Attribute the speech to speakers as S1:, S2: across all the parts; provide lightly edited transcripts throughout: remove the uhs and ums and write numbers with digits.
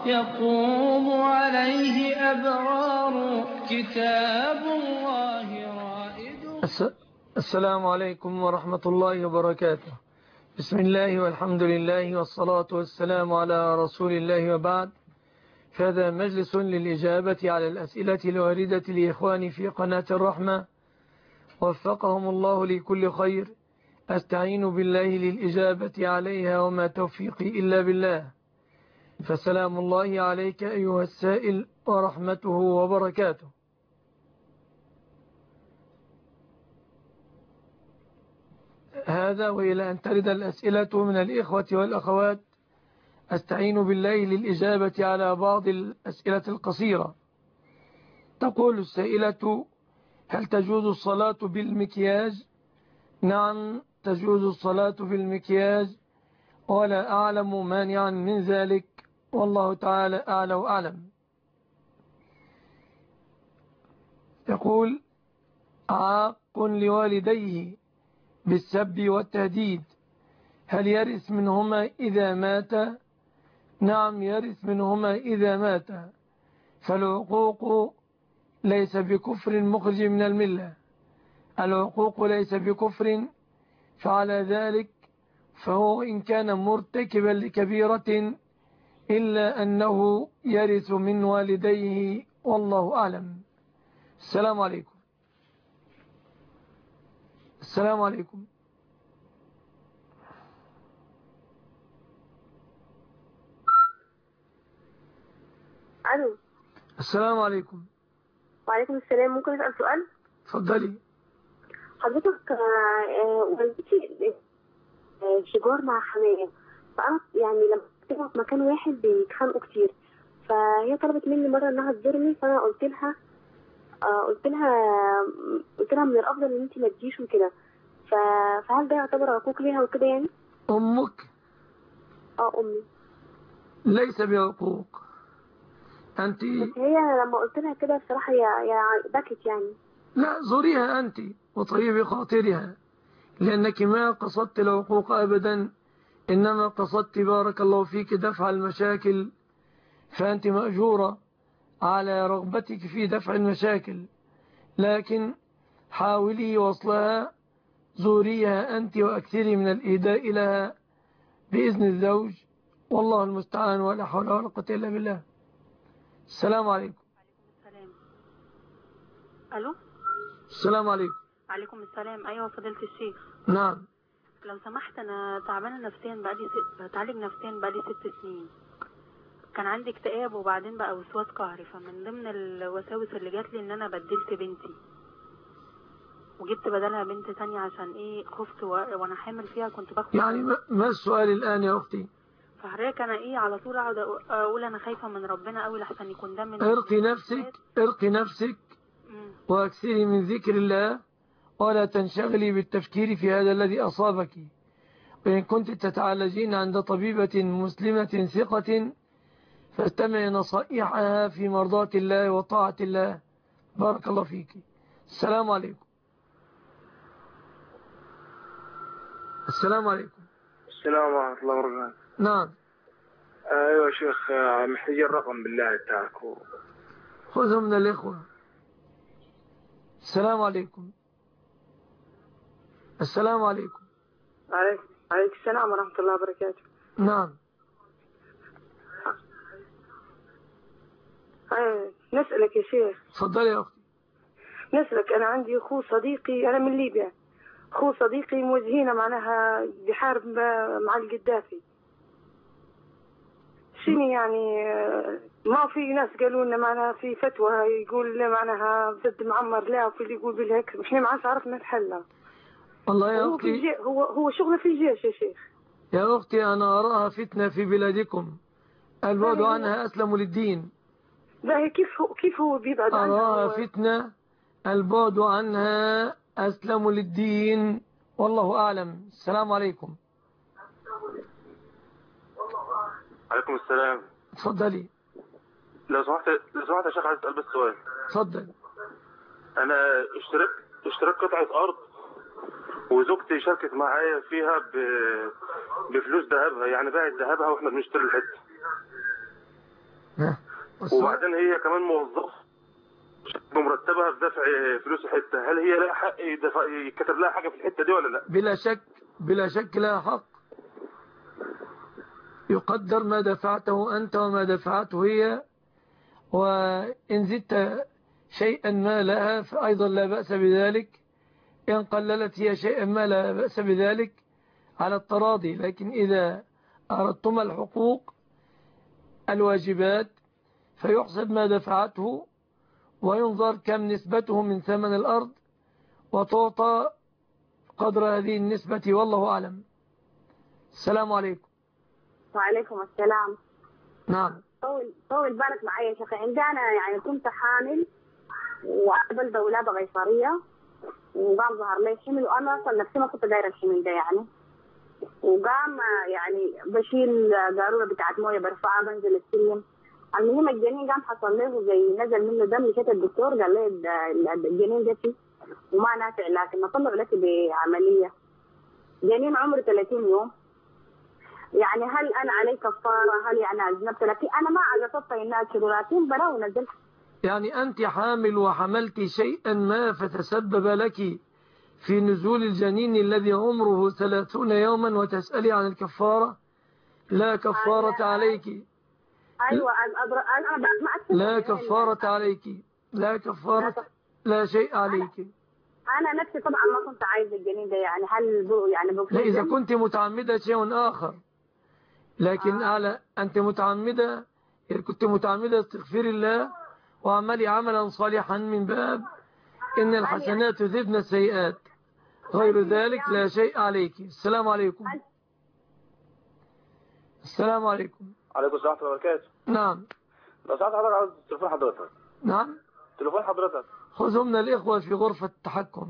S1: يقوم عليه أبرار كتاب الله رائد.
S2: السلام عليكم ورحمة الله وبركاته. بسم الله والحمد لله والصلاة والسلام على رسول الله وبعد. فهذا مجلس للإجابة على الأسئلة الواردة لإخواني في قناة الرحمة، وفقهم الله لكل خير. أستعين بالله للإجابة عليها وما توفيقي إلا بالله. فسلام الله عليك أيها السائل ورحمته وبركاته. هذا وإلى أن ترد الأسئلة من الإخوة والأخوات أستعين بالله للإجابة على بعض الأسئلة القصيرة. تقول السائلة: هل تجوز الصلاة بالمكياج؟ نعم، تجوز الصلاة بالمكياج، ولا أعلم مانعا من ذلك، والله تعالى أعلى وأعلم. يقول: عاق لوالديه بالسب والتهديد، هل يرث منهما إذا مات؟ نعم، يرث منهما إذا مات، فالعقوق ليس بكفر مخرج من الملة. العقوق ليس بكفر، فعلى ذلك فهو إن كان مرتكبا لكبيرة إلا أنه يرث من والديه، والله أعلم. السلام عليكم. السلام عليكم.
S3: الو.
S2: السلام عليكم.
S3: وعليكم السلام. ممكن اسال سؤال؟
S2: اتفضلي.
S3: حضرتك والدتي شجار مع حماية، فانا يعني لما كنت في مكان واحد بيتخانقوا كتير، فهي طلبت مني مره انها تزورني، فانا قلت لها من الافضل ان انت ما تجيش وكده، فهل ده يعتبر عقوق ليها وكده يعني؟
S2: أمك؟
S3: امي.
S2: ليس بعقوق. أنت
S3: بس هي لما قلت لها كده بصراحه هي بكت يعني.
S2: لا، زوريها أنت وطيبي خاطرها، لأنك ما قصدت العقوق أبدا، إنما قصدت بارك الله فيك دفع المشاكل، فأنت مأجورة على رغبتك في دفع المشاكل، لكن حاولي وصلها، زوريها أنت وأكثري من الإهداء لها بإذن الزوج، والله المستعان، ولا حول ولا قوة إلا بالله. السلام عليكم.
S4: السلام. ألو.
S2: السلام عليكم.
S4: عليكم السلام. أيوة فضيلة الشيخ.
S2: نعم.
S4: لو سمحت، أنا تعبانة نفسيا بتعالج نفسيا بقالي 6 سنين. كان عندي اكتئاب وبعدين بقى وسواس قهري، فمن ضمن الوساوس اللي جات لي إن أنا بدلت بنتي وجبت بدلها بنت تانية، عشان إيه؟ خفت وأنا حامل فيها كنت باخد
S2: يعني ما السؤال الآن يا أختي؟
S4: فحضرتك أنا إيه على طول أقعد أقول أنا خايفة من ربنا أوي لحسن يكون ده من
S2: ارقي نفسك واكثري من ذكر الله، ولا تنشغلي بالتفكير في هذا الذي أصابك. وإن كنت تتعالجين عند طبيبة مسلمة ثقة فاستمعي نصائحها في مرضاة الله وطاعة الله. بارك الله فيك. السلام عليكم. السلام عليكم.
S5: السلام ورحمة الله وبركاته.
S2: نعم.
S5: ايوه يا شيخ، محتاجين الرقم بالله بتاعك.
S2: خذه من الإخوة. السلام عليكم. السلام عليكم.
S3: عليكم السلام ورحمة الله وبركاته.
S2: نعم.
S3: نسألك يا شيخ.
S2: تفضلي يا أختي.
S3: نسألك، أنا عندي أخو صديقي، أنا من ليبيا، أخو صديقي موجهينه معناها بحارب مع القذافي. شنو يعني؟ ما في ناس قالوا لنا معناها في فتوى يقول معناها ضد معمر، لا، وفي اللي يقول بالهيك، احنا ما عادش عرفنا نحلها.
S2: والله يا أختي،
S3: هو شغله في الجيش يا شيخ.
S2: يا أختي أنا أراها فتنة في بلادكم، البعد عنها أسلم للدين.
S3: لا، كيف هو بيبعد عنها؟
S2: أراها فتنة، البعد عنها أسلم للدين، والله أعلم. السلام عليكم.
S5: عليكم السلام.
S2: تفضلي.
S5: لو سمحت يا شيخ، عايز اسال بس سؤال.
S2: تفضل.
S5: انا اشتريت قطعه ارض، وزوجتي شاركت معايا فيها بفلوس ذهبها، يعني باعت ذهبها واحنا بنشتري الحته. وبعدين هي كمان موظفة بمرتبها في دفع فلوس حتة، هل هي لها حق يكتب لها حاجة في الحتة دي ولا لا؟
S2: بلا شك لها حق، يقدر ما دفعته أنت وما دفعته هي، وإن زدت شيئا ما لها فأيضا لا بأس بذلك، إن قللت هي شيئا ما لا بأس بذلك على التراضي. لكن إذا أردتم الحقوق الواجبات فيحسب ما دفعته وينظر كم نسبته من ثمن الأرض وتعطى قدر هذه النسبة، والله أعلم. السلام عليكم.
S3: وعليكم السلام.
S2: نعم.
S3: طول بالك معايا يا شيخ. عندي أنا يعني كنت حامل وقبل ولادة قيصرية وقام ظهر لي حمل، وأنا أصلا نفسي ما كنت دايرة الحمل ده يعني، وقام يعني بشيل قارورة بتاعت موية برفعها بنزل السلم. المهم الجنين قام حصل له زي نزل منه دم، مشيت الدكتور قال لي الجنين ده فيه وما نافع، لكن نطلع لك بعملية. جنين عمره 30 يوم، يعني هل أنا علي كفارة؟ هل يعني أذنبت؟ لكن أنا ما عرفت إنها كده، لكن بلا ونزلت.
S2: يعني أنت حامل وحملت شيئا ما فتسبب لك في نزول الجنين الذي عمره 30 يوما وتسألي عن الكفارة؟ لا كفارة عليك.
S3: أيوة
S2: لا كفارة عليك، لا كفارة، لا شيء عليك.
S3: أنا نفسي طبعا ما كنت عايز الجنين ده، يعني هل يعني
S2: لا إذا كنت متعمدة شيء آخر، لكن أنت متعمدة، إذا كنت متعمدة استغفر الله وعملي عملا صالحا من باب إن الحسنات تذهبن السيئات، غير ذلك لا شيء عليك. السلام عليكم. السلام عليكم.
S5: عليكم السلام ورحمة الله وبركاته.
S2: نعم.
S5: لو ساعات حضرتك عاوز تليفون حضرتك.
S2: نعم.
S5: تليفون حضرتك.
S2: خذوا من الإخوة في غرفة التحكم.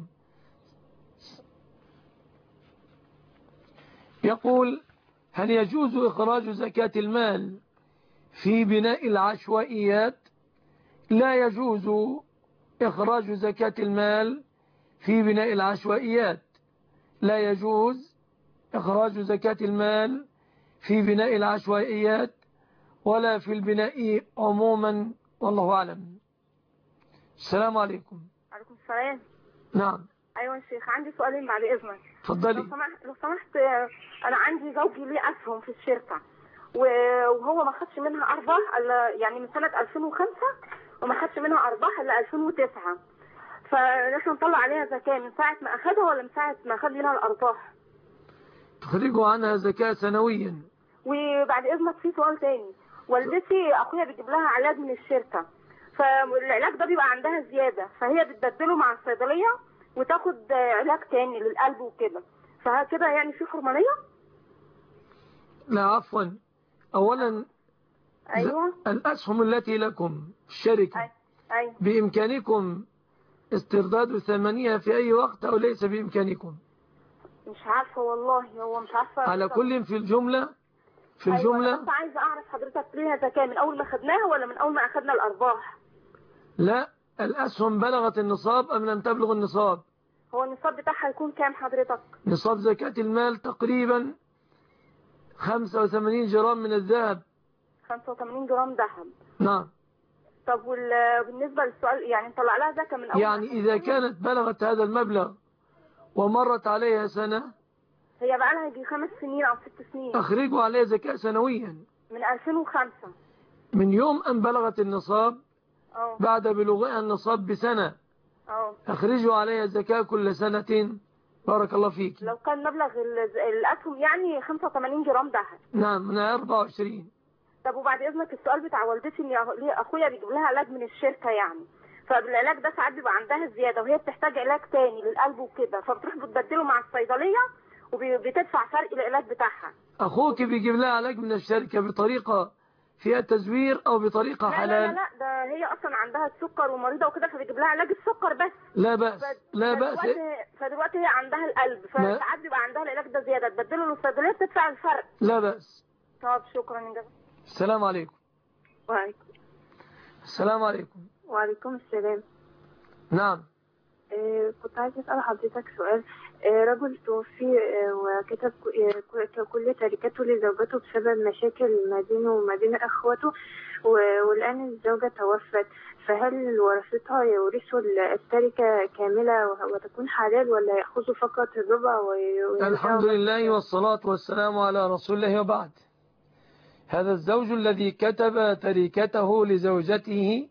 S2: يقول: هل يجوز إخراج زكاة المال في بناء العشوائيات؟ لا يجوز إخراج زكاة المال في بناء العشوائيات، لا يجوز إخراج زكاة المال في بناء العشوائيات ولا في البناء عموما، والله أعلم. السلام عليكم.
S6: عليكم السلام.
S2: نعم.
S6: أيوة يا شيخ، عندي سؤالين بعد إذنك.
S2: تفضلي.
S6: لو سمحت أنا عندي زوجي ليه أسهم في الشركة، وهو ما خدش منها أرباح يعني من سنة 2005 وما خدش منها أرباح إلا 2009، فنحن نطلع عليها زكاة من ساعة ما أخدها ولا من ساعة ما أخد لنا الأرباح؟
S2: تخرجوا عنها زكاة سنويا.
S6: وبعد إذنك في سؤال تاني، والدتي أخويا بيجيب لها علاج من الشركة، فالعلاج ده بيبقى عندها زيادة، فهي بتبدله مع الصيدلية وتاخد علاج تاني للقلب وكده، فكده يعني في حرمانية؟
S2: لا عفوا، أولا
S6: أيوة.
S2: الأسهم التي لكم الشركة
S6: أيوة.
S2: بإمكانكم استرداد ثمنها في أي وقت أو ليس بإمكانكم؟
S6: مش عارفة والله، هو مش عارفة.
S2: على كل في الجملة
S6: أيوة. أنا عايزة أعرف حضرتك ليها زكاة من أول ما خدناها ولا من أول ما أخدنا الأرباح؟
S2: لا، الأسهم بلغت النصاب أم لم تبلغ النصاب؟
S6: هو النصاب بتاعها يكون كام حضرتك؟
S2: نصاب زكاة المال تقريبا 85 جرام من الذهب.
S6: 85 جرام ذهب.
S2: نعم.
S6: طب بالنسبة للسؤال، يعني نطلع لها زكاة من أول
S2: يعني إذا كانت بلغت هذا المبلغ ومرت عليها سنة،
S6: هي بقى لها يجي 5 سنين أو 6 سنين،
S2: أخرجوا عليها زكاة سنويا
S6: من 2005
S2: من يوم أن بلغت النصاب. بعد بلوغها النصاب بسنة أخرجوا عليها زكاة كل سنة. بارك الله فيك.
S6: لو كان مبلغ الأسهم يعني 85 جرام ذهب.
S2: نعم، من 24.
S6: طب وبعد إذنك السؤال بتاع والدتي، إن أخويا بيجيب لها علاج من الشركة يعني، فالعلاج ده ساعات بيبقى عندها زيادة وهي بتحتاج علاج تاني للقلب وكده، فبتروح بتبدله مع الصيدلية وبتدفع فرق العلاج بتاعها.
S2: أخوك بيجيب لها علاج من الشركة بطريقة فيها تزوير أو بطريقة حلال؟
S6: لا ده هي أصلا عندها السكر ومريضة وكده، فبيجيب لها علاج السكر بس.
S2: لا بأس، لا بأس.
S6: فدلوقتي هي عندها القلب، فساعات بيبقى عندها العلاج ده زيادة، تبدله للصيدلية تدفع الفرق.
S2: لا بأس.
S6: طب شكرا جدا.
S2: السلام عليكم.
S3: وعليكم
S2: السلام عليكم.
S3: وعليكم السلام.
S2: نعم.
S3: كنت عايز أسأل حضرتك سؤال. رجل توفي وكتب كل تركته لزوجته بسبب مشاكل ما بينه وما بين أخواته، والآن الزوجة توفت، فهل ورثتها يورثوا التركة كاملة وتكون حلال، ولا يأخذوا فقط الربع
S2: الحمد لله والصلاة والسلام على رسول الله، وبعد. هذا الزوج الذي كتب تركته لزوجته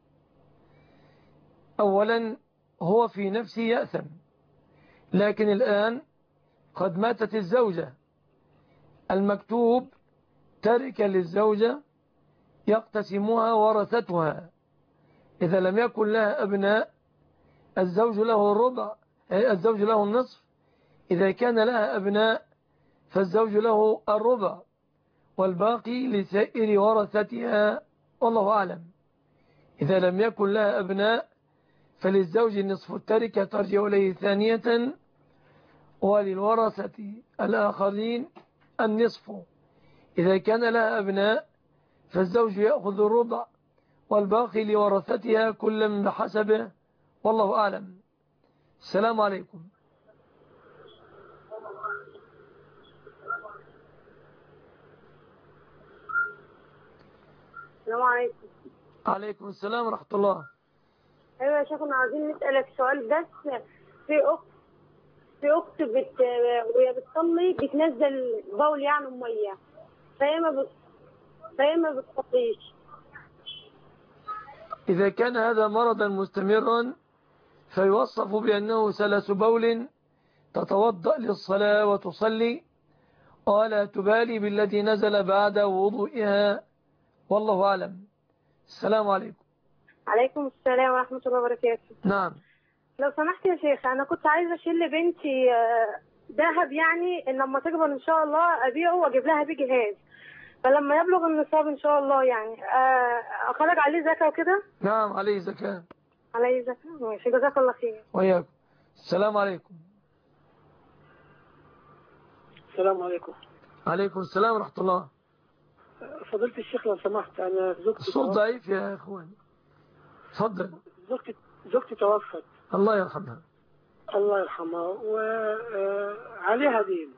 S2: أولا هو في نفسه يأثم، لكن الآن قد ماتت الزوجة، المكتوب تركة للزوجة يقتسمها ورثتها، إذا لم يكن لها أبناء الزوج له الربع، الزوج له النصف، إذا كان لها أبناء فالزوج له الربع، والباقي لسائر ورثتها، والله أعلم. إذا لم يكن لها أبناء فللزوج نصف التركة ترجع إليه ثانية، وللورثة الآخرين النصف. إذا كان لها أبناء فالزوج يأخذ الربع، والباقي لورثتها كل بحسبه، والله أعلم. السلام عليكم.
S3: السلام عليكم.
S2: عليكم السلام ورحمة الله.
S3: ايوه يا شيخ، كنا عايزين نسألك سؤال بس. في اخت وهي بتصلي بتنزل بول يعني ميه، فهي ما بتصليش.
S2: إذا كان هذا مرضا مستمرا فيوصف بأنه سلس بول، تتوضأ للصلاة وتصلي ولا تبالي بالذي نزل بعد وضوئها، والله أعلم. السلام عليكم.
S3: عليكم السلام ورحمة الله وبركاته.
S2: نعم.
S3: لو سمحت يا شيخ، أنا كنت عايزة أشيل لبنتي ذهب، يعني إن لما تكبر إن شاء الله أبيعه وأجيب لها بيه جهاز، فلما يبلغ النصاب إن شاء الله يعني أخرج عليه زكاة وكده.
S2: نعم عليه زكاة.
S3: عليه زكاة، ماشي، جزاك الله خير.
S2: وإياكم. السلام عليكم.
S7: السلام عليكم.
S2: عليكم السلام ورحمة الله.
S7: فضيلة الشيخ لو سمحت، أنا زوجتي
S2: الصوت ضعيف يا إخوان. تفضل.
S7: زوجتي توفت،
S2: الله يرحمها.
S7: الله يرحمها، وعليها دين،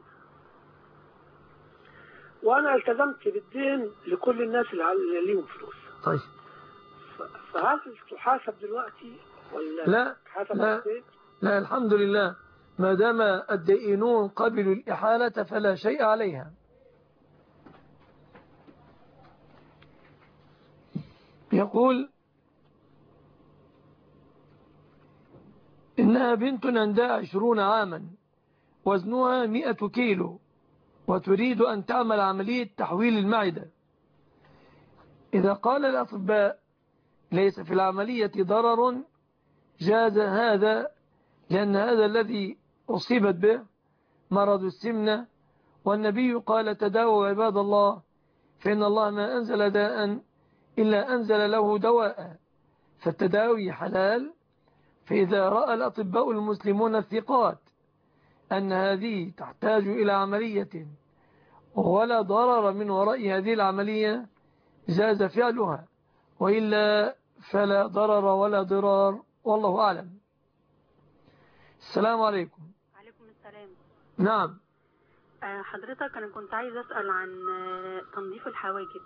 S7: وأنا التزمت بالدين لكل الناس اللي ليهم فلوس.
S2: طيب.
S7: فهل تحاسب دلوقتي ولا
S2: لا لا لا، الحمد لله، ما دام الدائنون قبلوا الإحالة فلا شيء عليها. يقول إنها بنت عندها 20 عاما، وزنها 100 كيلو، وتريد أن تعمل عملية تحويل المعدة. إذا قال الأطباء ليس في العملية ضرر جاز هذا، لأن هذا الذي أصيبت به مرض السمنة، والنبي قال تداووا عباد الله فإن الله ما أنزل داء إلا أنزل له دواء، فالتداوي حلال. فإذا رأى الأطباء المسلمون الثقات أن هذه تحتاج إلى عملية ولا ضرر من وراء هذه العملية جاز فعلها، وإلا فلا ضرر ولا ضرار، والله أعلم. السلام عليكم.
S4: عليكم السلام.
S2: نعم.
S4: حضرتك أنا كنت عايز أسأل عن تنظيف الحواجب.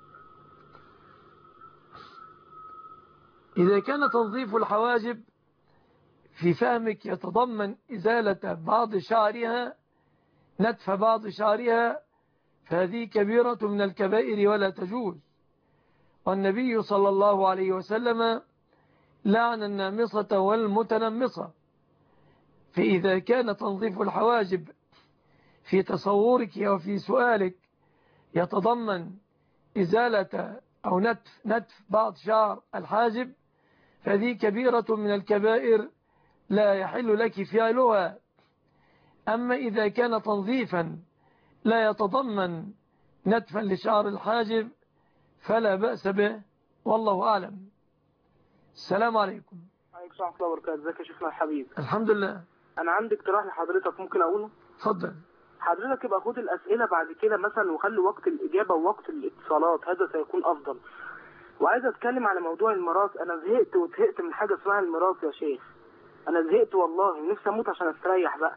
S2: إذا كان تنظيف الحواجب في فهمك يتضمن إزالة بعض شعرها، نتف بعض شعرها، فهذه كبيرة من الكبائر ولا تجوز. والنبي صلى الله عليه وسلم لعن النامصة والمتنمصة. فإذا كان تنظيف الحواجب في تصورك وفي سؤالك يتضمن إزالة أو نتف بعض شعر الحاجب، فهذه كبيرة من الكبائر لا يحل لك فعلها. أما إذا كان تنظيفا لا يتضمن نتفا لشعر الحاجب فلا بأس به، والله أعلم. السلام عليكم.
S8: عليكم ورحمة الله وبركاته. ازيك يا شيخنا الحبيب؟
S2: الحمد لله.
S8: أنا عندي اقتراح لحضرتك، ممكن أقوله؟
S2: اتفضل.
S8: حضرتك يبقى خد الأسئلة بعد كده مثلا وخلي وقت الإجابة ووقت الاتصالات، هذا سيكون أفضل. وعايز أتكلم على موضوع الميراث. أنا زهقت من حاجة اسمها الميراث يا شيخ. أنا زهقت والله، نفسي أموت عشان أستريح بقى.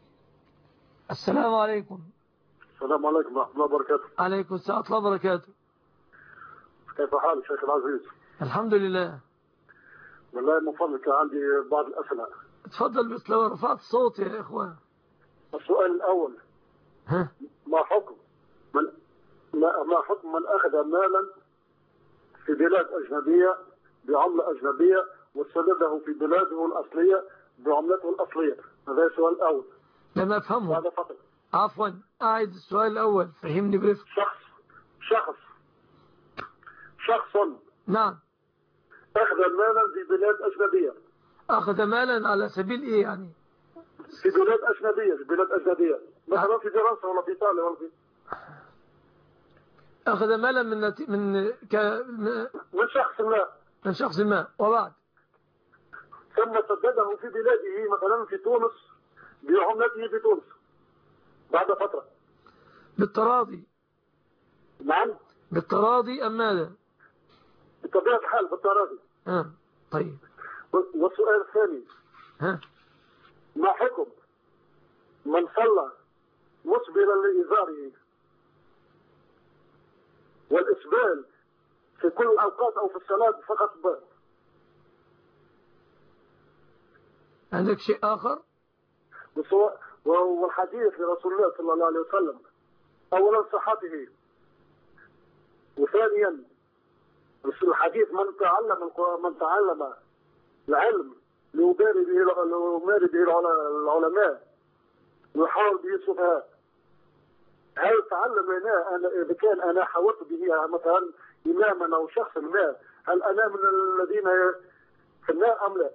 S2: السلام عليكم.
S5: السلام عليكم ورحمة الله وبركاته.
S2: عليكم السلام ورحمة الله وبركاته.
S9: كيف حالك شيخ العزيز؟
S2: الحمد لله.
S9: والله من فضلك عندي بعض الأسئلة.
S2: اتفضل، بس لو رفعت صوتي يا إخوان.
S9: السؤال الأول،
S2: ها؟
S9: ما حكم من أخذ مالا في بلاد أجنبية بعملة أجنبية وسدده في بلاده الأصلية بعملته الأصلية؟ هذا السؤال الأول.
S2: لم أفهمه.
S9: هذا فقط.
S2: عفوا، أعيد السؤال الأول، فهمني برفق.
S9: شخص
S2: نعم.
S9: أخذ مالا في بلاد أجنبية.
S2: أخذ مالا على سبيل إيه يعني؟
S9: في بلاد أجنبية مثلا في فرنسا ولا في إيطاليا ولا في.
S2: أخذ مالا من شخص ما وبعد
S9: ثم سدده في بلاده مثلا في تونس بعملته في تونس بعد فترة
S2: بالتراضي.
S9: نعم.
S2: بالتراضي أم ماذا؟
S9: بطبيعة الحال بالتراضي.
S2: طيب.
S9: والسؤال الثاني، ما حكم من صلى مسبلا لإزاره والإسبال في كل الأوقات أو في الصلاة فقط
S2: عندك شيء آخر؟
S9: والحديث لرسول الله صلى الله عليه وسلم، أولا صحته، وثانيا الحديث من تعلم العلم ليباري به العلماء ويحاول به السفهاء. هل تعلم إذا كان أنا حاولت به مثلا إماما أو شخصا ما، هل أنا من الذين في النار أم لا؟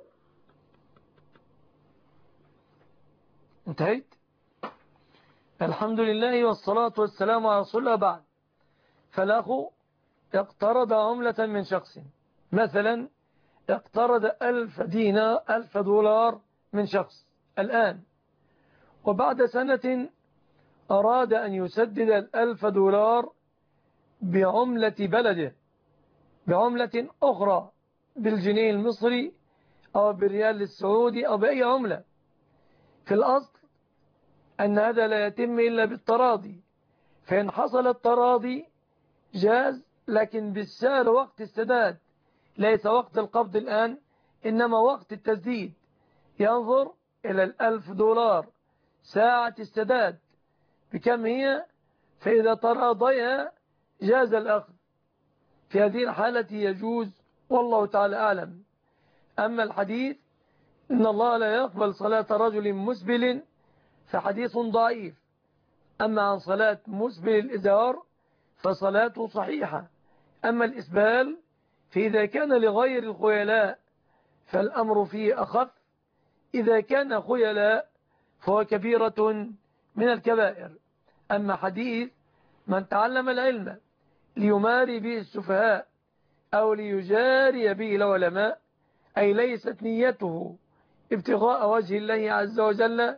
S2: انتهيت. الحمد لله والصلاة والسلام على رسول الله. بعد، فالأخ اقترض عملة من شخص، مثلا اقترض 1000 دولار من شخص الآن، وبعد سنة أراد أن يسدد 1000 دولار بعملة بلده، بعملة أخرى، بالجنيه المصري أو بالريال السعودي أو بأي عملة. في الأصل أن هذا لا يتم إلا بالتراضي، فإن حصل التراضي جاز، لكن بالسعر وقت السداد، ليس وقت القبض الآن، إنما وقت التسديد. ينظر إلى 1000 دولار ساعة السداد بكم هي، فإذا تراضيها جاز الأخذ. في هذه الحالة يجوز، والله تعالى أعلم. أما الحديث إن الله لا يقبل صلاة رجل مسبل فحديث ضعيف. أما عن صلاة مسبل الإزار فصلاته صحيحة. أما الإسبال فإذا كان لغير الخيلاء فالأمر فيه أخف، إذا كان خيلاء فهو كبيرة من الكبائر. أما حديث من تعلم العلم ليماري به السفهاء أو ليجاري به العلماء، أي ليست نيته ابتغاء وجه الله عز وجل،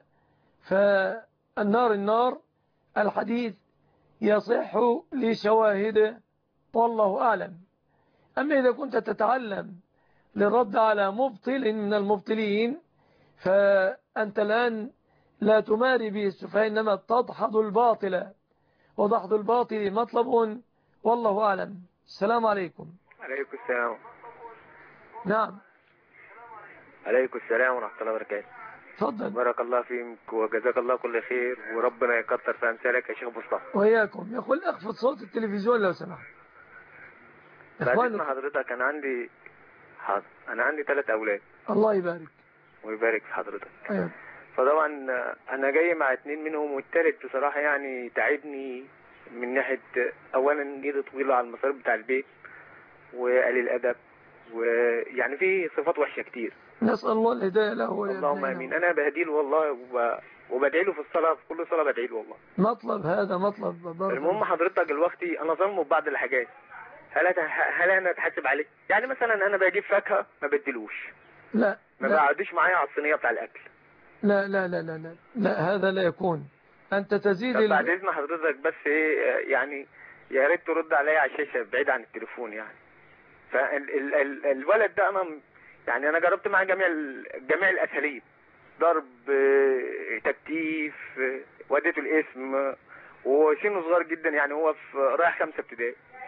S2: فالنار الحديث يصح لشواهده، والله أعلم. أما إذا كنت تتعلم للرد على مبطل من المبطلين فأنت الآن لا تماري به السفهاء، إنما تدحض الباطل، ودحض الباطل مطلب، والله أعلم. السلام عليكم.
S10: عليكم السلام.
S2: نعم.
S10: عليكم السلام ورحمة الله وبركاته.
S2: تفضل.
S10: بارك الله فيك وجزاك الله كل خير، وربنا يكتر في أمثالك يا شيخ مصطفى.
S2: وإياكم. يقول اخفض صوت التلفزيون لو سمحت.
S10: بعد حضرتك أنا عندي 3 أولاد.
S2: الله يبارك
S10: ويبارك في حضرتك.
S2: أيوة.
S10: فطبعا أنا جاي مع 2 منهم، والثالث بصراحة يعني تعبني من ناحية أولا إيده طويلة على المصاريف بتاع البيت وقليل الأدب، ويعني فيه صفات وحشة كتير.
S2: نسأل الله الهداية له.
S10: اللهم امين. انا بهدي له والله وبدعي له في الصلاه، في كل صلاه بدعي له والله.
S2: مطلب هذا مطلب.
S10: المهم حضرتك دلوقتي انا ظلمه ببعض الحاجات، هل انا اتحاسب عليه؟ يعني مثلا انا بجيب فاكهه ما بديلوش،
S2: لا
S10: ما بقعدوش معايا على الصينيه بتاع الاكل.
S2: لا لا لا لا لا, لا هذا لا يكون. انت تزيد
S10: بعد اذن حضرتك بس ايه يعني، يا ريت ترد عليا على الشاشه بعيد عن التليفون يعني. فالولد ده انا جربت معاه جميع الاساليب، ضرب، تكتيف، وديته الاسم، وسنه صغير جدا، يعني هو رايح 5 ابتدائي.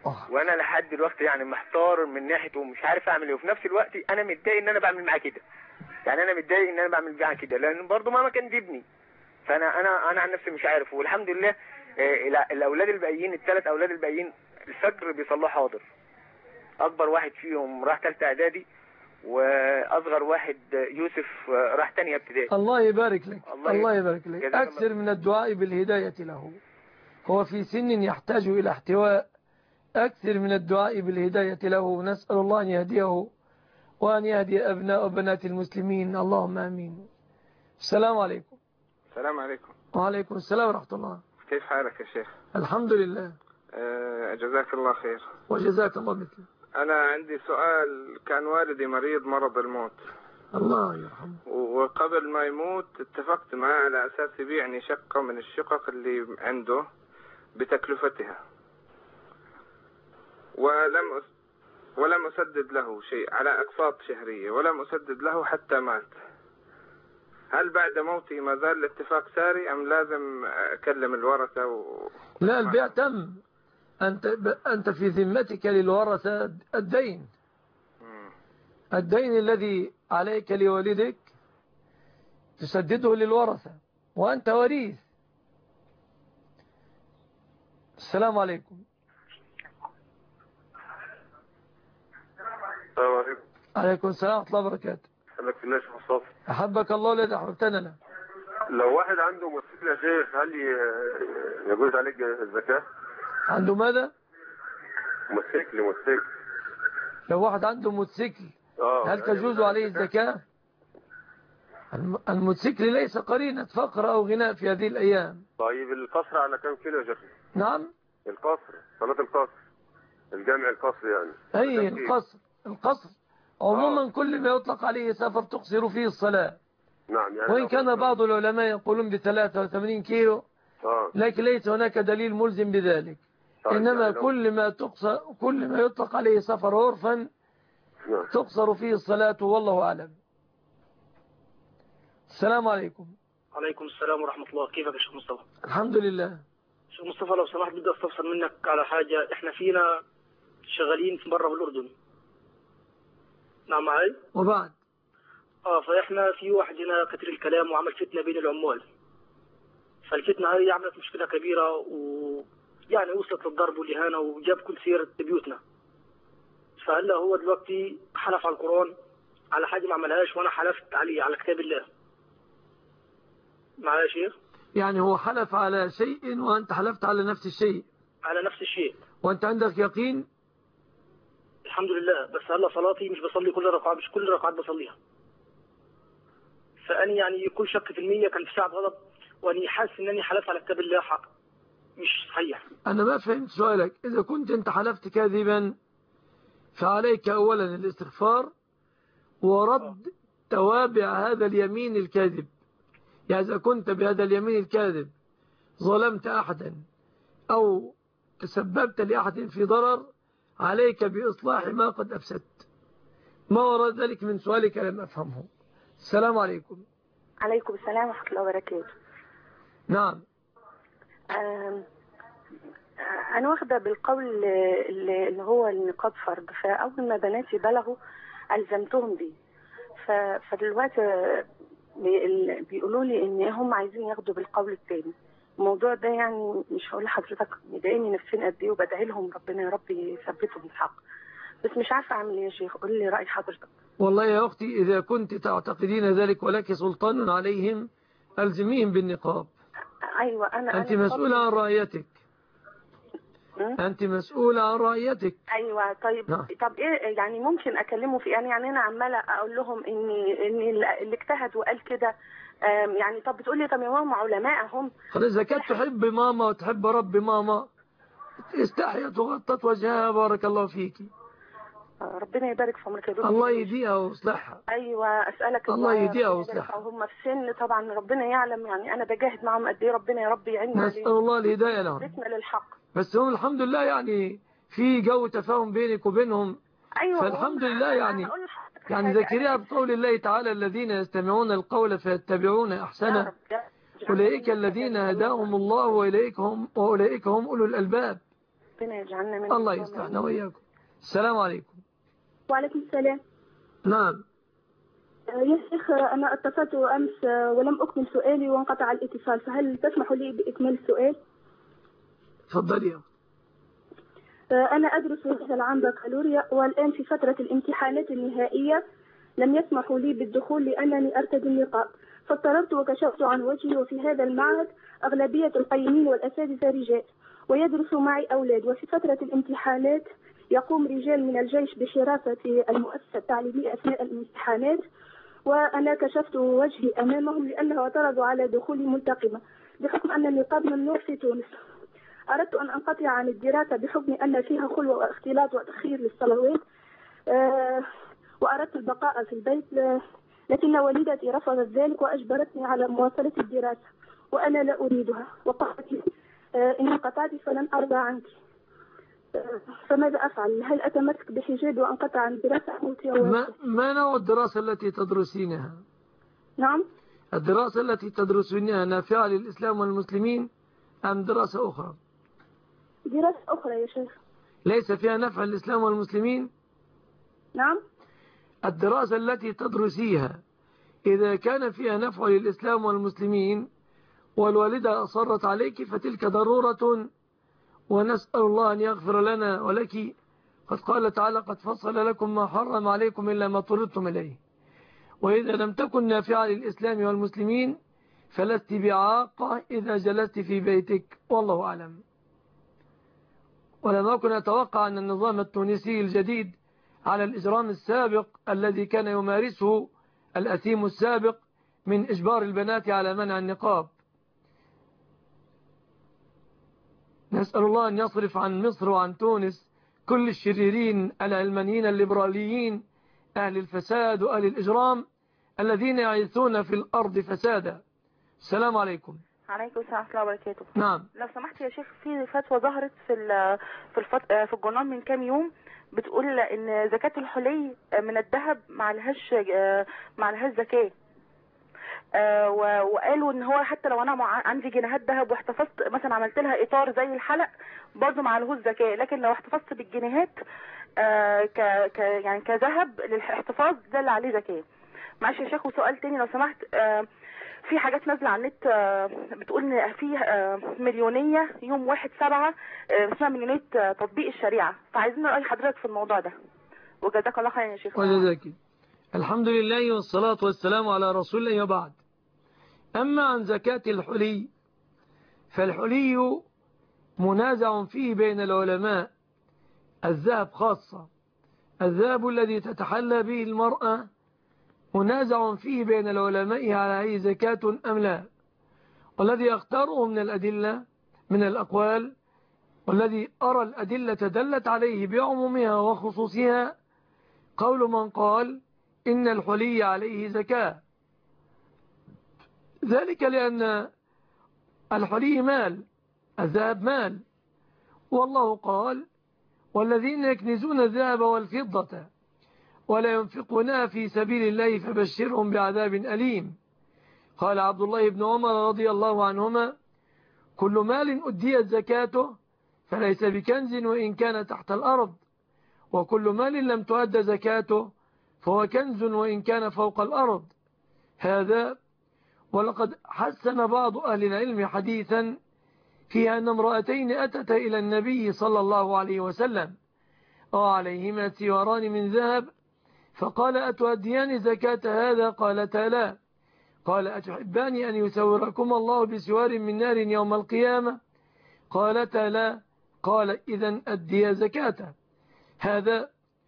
S10: وانا لحد دلوقتي يعني محتار من ناحيه ومش عارف اعمل ايه، وفي نفس الوقت انا متضايق ان انا بعمل معاه كده. يعني انا متضايق ان انا بعمل معاه كده لان برضه ماما كان دي ابني. فانا عن نفسي مش عارف. والحمد لله الاولاد الباقيين ال3 اولاد الباقيين الفجر بيصلوا حاضر. اكبر واحد فيهم راح ثالثه اعدادي، واصغر واحد يوسف راح ثانيه ابتدائي.
S2: الله يبارك لك. الله يبارك لك. اكثر من الدعاء بالهدايه له، هو في سن يحتاج الى احتواء. اكثر من الدعاء بالهدايه له. نسال الله ان يهديه وان يهدي ابناء وبنات المسلمين، اللهم امين. السلام عليكم.
S11: السلام عليكم.
S2: وعليكم السلام ورحمه الله.
S11: كيف حالك يا شيخ؟
S2: الحمد لله.
S11: جزاك الله خير.
S2: وجزاك الله مثله.
S11: أنا عندي سؤال. كان والدي مريض مرض الموت،
S2: الله يرحمه،
S11: وقبل ما يموت اتفقت معاه على أساس يبيعني شقة من الشقق اللي عنده بتكلفتها، ولم أسدد له شيء على أقساط شهرية، ولم أسدد له حتى مات. هل بعد موتي ما زال الاتفاق ساري أم لازم أكلم الورثة
S2: لا، البيع تم. أنت في ذمتك للورثة الدين. الدين الذي عليك لوالدك تسدده للورثة وأنت وريث. السلام عليكم.
S5: السلام عليكم.
S2: عليكم السلام ورحمة الله وبركاته.
S5: حبك في الله يا شيخ مصطفى.
S2: أحبك الله الذي أحببتنا له.
S5: لو واحد عنده موتوسيكل يا شيخ هل يجوز عليك الزكاة؟
S2: عنده ماذا؟
S5: موتوسيكل.
S2: لو واحد عنده موتوسيكل هل تجوز عليه الزكاة؟ الموتوسيكل ليس قرينة فقر أو غناء في هذه الأيام.
S5: طيب القصر على كم كيلو يا شيخ؟
S2: نعم،
S5: القصر، صلاة القصر، الجامع القصر يعني.
S2: أي القصر عموما كل ما يطلق عليه سفر تقصر فيه الصلاة.
S5: نعم. يعني
S2: وإن كان بعض العلماء يقولون ب83 كيلو، لكن ليس هناك دليل ملزم بذلك. إنما يعني كل ما يطلق عليه سفر عرفا تقصر فيه الصلاة، والله أعلم. السلام عليكم.
S7: عليكم السلام ورحمة الله. كيفك يا شيخ مصطفى؟
S2: الحمد لله.
S7: شيخ مصطفى لو سمحت بدي استفسر منك على حاجة. احنا فينا شغالين في برا بالأردن. نعم معي؟
S2: وبعد
S7: فاحنا في واحد هنا كثير الكلام وعمل فتنة بين العمال. فالفتنة هذه عملت مشكلة كبيرة ويعني وصلت للضرب والإهانة وجاب كل سيرة بيوتنا. فهلا هو دلوقتي حلف على القرآن على حاجة ما عملهاش، وانا حلفت عليه على كتاب الله. معايا يا شيخ؟
S2: يعني هو حلف على شيء وأنت حلفت على نفس الشيء.
S7: على نفس الشيء.
S2: وأنت عندك يقين؟
S7: الحمد لله. بس هلا صلاتي مش بصلي كل ركعة، مش كل ركعات بصليها. فأني يعني كل شك في المية كان في ساعة غضب، وأني حاسس أنني حلفت على كتاب الله حق مش صحيح.
S2: أنا ما فهمت سؤالك. إذا كنت أنت حلفت كاذبا فعليك أولا الاستغفار ورد توابع هذا اليمين الكاذب. يعني إذا كنت بهذا اليمين الكاذب ظلمت أحدا أو تسببت لأحد في ضرر، عليك بإصلاح ما قد أفسدت. ما وراء ذلك من سؤالك لم أفهمه. السلام عليكم.
S12: عليكم السلام ورحمة الله وبركاته.
S2: نعم.
S12: أنا واخدة بالقول اللي هو النقاب فرض، فأول ما بناتي بلغوا ألزمتهم بيه. فدلوقتي بيقولوا لي إن هم عايزين ياخدوا بالقول الثاني. الموضوع ده يعني مش هقول لحضرتك مضايقني نفسيا قد إيه، وبدعي لهم ربنا يا رب يثبتهم الحق، بس مش عارفة أعمل إيه يا شيخ. قول لي رأي حضرتك.
S2: والله يا أختي إذا كنت تعتقدين ذلك ولك سلطان عليهم ألزميهم بالنقاب.
S12: أيوة.
S2: أنت مسؤولة عن رأيتك. أنت مسؤولة عن رأيتك.
S12: أيوة. طيب طب إيه يعني ممكن أكلمه في يعني أنا عمالة أقول لهم إن اللي اجتهد وقال كده يعني. طب بتقولي طب يا ماما علماء هم.
S2: إذا كانت تحب ماما وتحب رب ماما استحيت وغطت وجهها. بارك الله فيكي.
S12: ربنا يبارك في عمرك يا دكتور.
S2: الله يهديها ويصلحها.
S12: ايوه اسالك.
S2: الله يهديها ويصلحها.
S12: هم في سن طبعا ربنا يعلم يعني انا بجاهد معهم قد ايه. ربنا يا رب يعيننا.
S2: نسال الله الهدايه لهم.
S12: بيتنا للحق.
S2: بس هم الحمد لله يعني في جو تفاهم بينك وبينهم.
S12: ايوه.
S2: فالحمد لله يعني ذكريها بقول الله تعالى الذين يستمعون القول فيتبعون احسنه أولئك الذين هداهم الله وأولئك هم أولو الألباب.
S12: ربنا يجعلنا من
S2: الله يصلحنا وإياكم. السلام عليكم.
S13: وعليكم السلام.
S2: نعم.
S13: يا شيخ أنا اتصلت أمس ولم أكمل سؤالي وانقطع الاتصال، فهل تسمح لي بإكمال السؤال؟
S2: تفضلي.
S13: أنا أدرس هذا العام بكالوريا والآن في فترة الامتحانات النهائية، لم يسمحوا لي بالدخول لأنني أرتدي النقاب، فاضطررت وكشفت عن وجهي. وفي هذا المعهد أغلبية القيمين والأساتذة رجال ويدرس معي أولاد، وفي فترة الامتحانات يقوم رجال من الجيش بحراسة المؤسسة التعليمية أثناء الامتحانات، وأنا كشفت وجهي أمامهم لأنه اعترضوا على دخولي منتقمة بحكم أن النقاب ممنوع في تونس. أردت أن أنقطع عن الدراسة بحكم أن فيها خلوة واختلاط وتأخير للصلوات، وأردت البقاء في البيت، لكن والدتي رفضت ذلك وأجبرتني على مواصلة الدراسة وأنا لا أريدها، وقالت لي إن انقطعت فلن أرضى عنك. فماذا أفعل؟ هل أتمسك بحجابي وأنقطع عن الدراسة أم
S2: ما نوع الدراسة التي تدرسينها؟
S13: نعم.
S2: الدراسة التي تدرسينها نافعة للإسلام والمسلمين أم دراسة أخرى؟
S13: دراسة أخرى يا شيخ.
S2: ليس فيها نفع للإسلام والمسلمين؟
S13: نعم.
S2: الدراسة التي تدرسيها إذا كان فيها نفع للإسلام والمسلمين والوالدة أصرت عليك فتلك ضرورة، ونسأل الله أن يغفر لنا ولك. قد قال تعالى: قد فصل لكم ما حرم عليكم إلا ما اضطررتم إليه. وإذا لم تكن نافعة للإسلام والمسلمين فلست بعاقة إذا جلست في بيتك، والله أعلم. ولم أكن أتوقع أن النظام التونسي الجديد على الإجرام السابق الذي كان يمارسه الأثيم السابق من إجبار البنات على منع النقاب. نسأل الله أن يصرف عن مصر وعن تونس كل الشريرين العلمانيين الليبراليين أهل الفساد وأهل الإجرام الذين يعيثون في الأرض فسادا. السلام عليكم.
S12: عليكم السلام ورحمة الله وبركاته.
S2: نعم.
S12: لو سمحت يا شيخ، في فتوى ظهرت في الجورنال من كام يوم بتقول ان زكاة الحلي من الذهب ما عليهاش زكاة، وقالوا ان هو حتى لو انا عندي جنيهات ذهب واحتفظت مثلا عملت لها اطار زي الحلق برضه ما عليهوش زكاة، لكن لو احتفظت بالجنيهات يعني كذهب للاحتفاظ ده اللي عليه زكاة. معلش يا شيخ، وسؤال تاني لو سمحت، في حاجات نازله على النت بتقول ان في مليونيه يوم 1/7 اسمها مليونيه تطبيق الشريعه، فعايزين رأي حضرتك في الموضوع ده، وجزاك الله خير يا شيخ.
S2: وجزاك. الحمد لله والصلاة والسلام على رسول الله وبعد. أما عن زكاة الحلي فالحلي منازع فيه بين العلماء. الذهب خاصة، الذهب الذي تتحلى به المرأة منازع فيه بين العلماء على أي زكاة أم لا. والذي أختاره من الأدلة من الأقوال، والذي أرى الأدلة دلت عليه بعمومها وخصوصها، قول من قال إن الحلي عليه زكاة، ذلك لأن الحلي مال، الذهب مال، والله قال: والذين يكنزون الذهب والفضة ولا ينفقونها في سبيل الله فبشرهم بعذاب أليم. قال عبد الله بن عمر رضي الله عنهما: كل مال أديت زكاته فليس بكنز وإن كان تحت الأرض، وكل مال لم تؤد زكاته فهو كنز وإن كان فوق الأرض. هذا ولقد حسن بعض أهل العلم حديثا فيها أن امرأتين أتتا إلى النبي صلى الله عليه وسلم وعليهما سواران من ذهب، فقال: أتؤديان زكاة هذا؟ قالتا لا. قال: أتحبان أن يسوركم الله بسوار من نار يوم القيامة؟ قالتا لا. قال: إذن أدي زكاة هذا.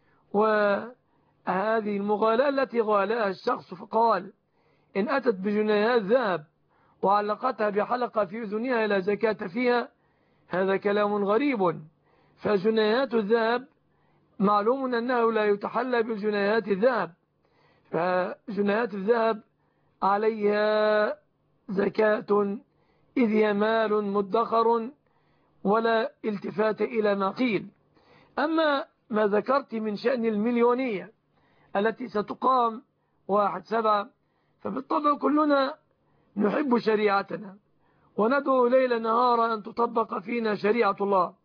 S2: وهذه المغالاة التي غالها الشخص فقال: إن أتت بجنيهات ذهب وعلقتها بحلقة في أذنها لا زكاة فيها، هذا كلام غريب. فجنيهات الذهب معلوم أنه لا يتحلى بالجنيهات الذهب، فجنيهات الذهب عليها زكاة إذ هي مال مدخر ولا التفات إلى ما قيل. أما ما ذكرت من شأن المليونية التي ستقام 1/7، فبالطبع كلنا نحب شريعتنا وندعو ليل نهارا أن تطبق فينا شريعة الله،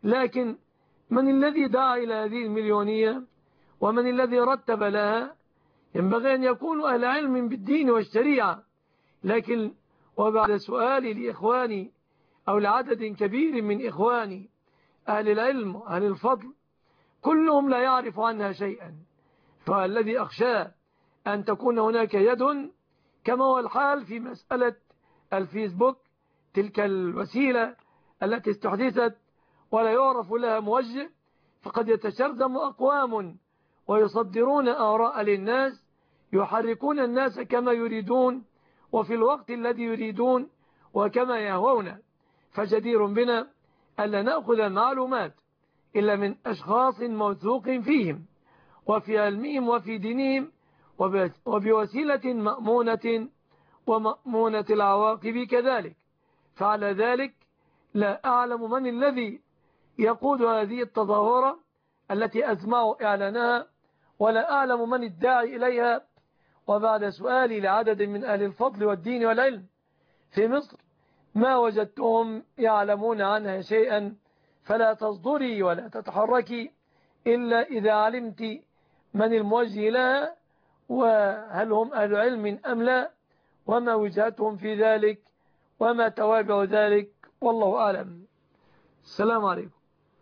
S2: لكن من الذي دعا إلى هذه المليونية ومن الذي رتب لها؟ ينبغي أن يكونوا أهل علم بالدين والشريعة. لكن وبعد سؤالي لإخواني أو لعدد كبير من إخواني أهل العلم أهل الفضل كلهم لا يعرف عنها شيئا، فالذي أخشاه أن تكون هناك يد كما هو الحال في مسألة الفيسبوك، تلك الوسيلة التي استحدثت ولا يعرف لها موجه، فقد يتشرذم أقوام ويصدرون آراء للناس يحركون الناس كما يريدون وفي الوقت الذي يريدون وكما يهوون. فجدير بنا ألا نأخذ معلومات إلا من أشخاص موثوق فيهم وفي علمهم وفي دينهم وبوسيلة مأمونة ومأمونة العواقب كذلك. فعلى ذلك لا أعلم من الذي يقود هذه التظاهرة التي أسمع إعلانها، ولا أعلم من الداعي إليها. وبعد سؤالي لعدد من أهل الفضل والدين والعلم في مصر ما وجدتهم يعلمون عنها شيئا، فلا تصدري ولا تتحركي إلا إذا علمت من الموجه لها وهل هم أهل علم أم لا، وما وجهتهم في ذلك وما توابع ذلك، والله أعلم. السلام عليكم.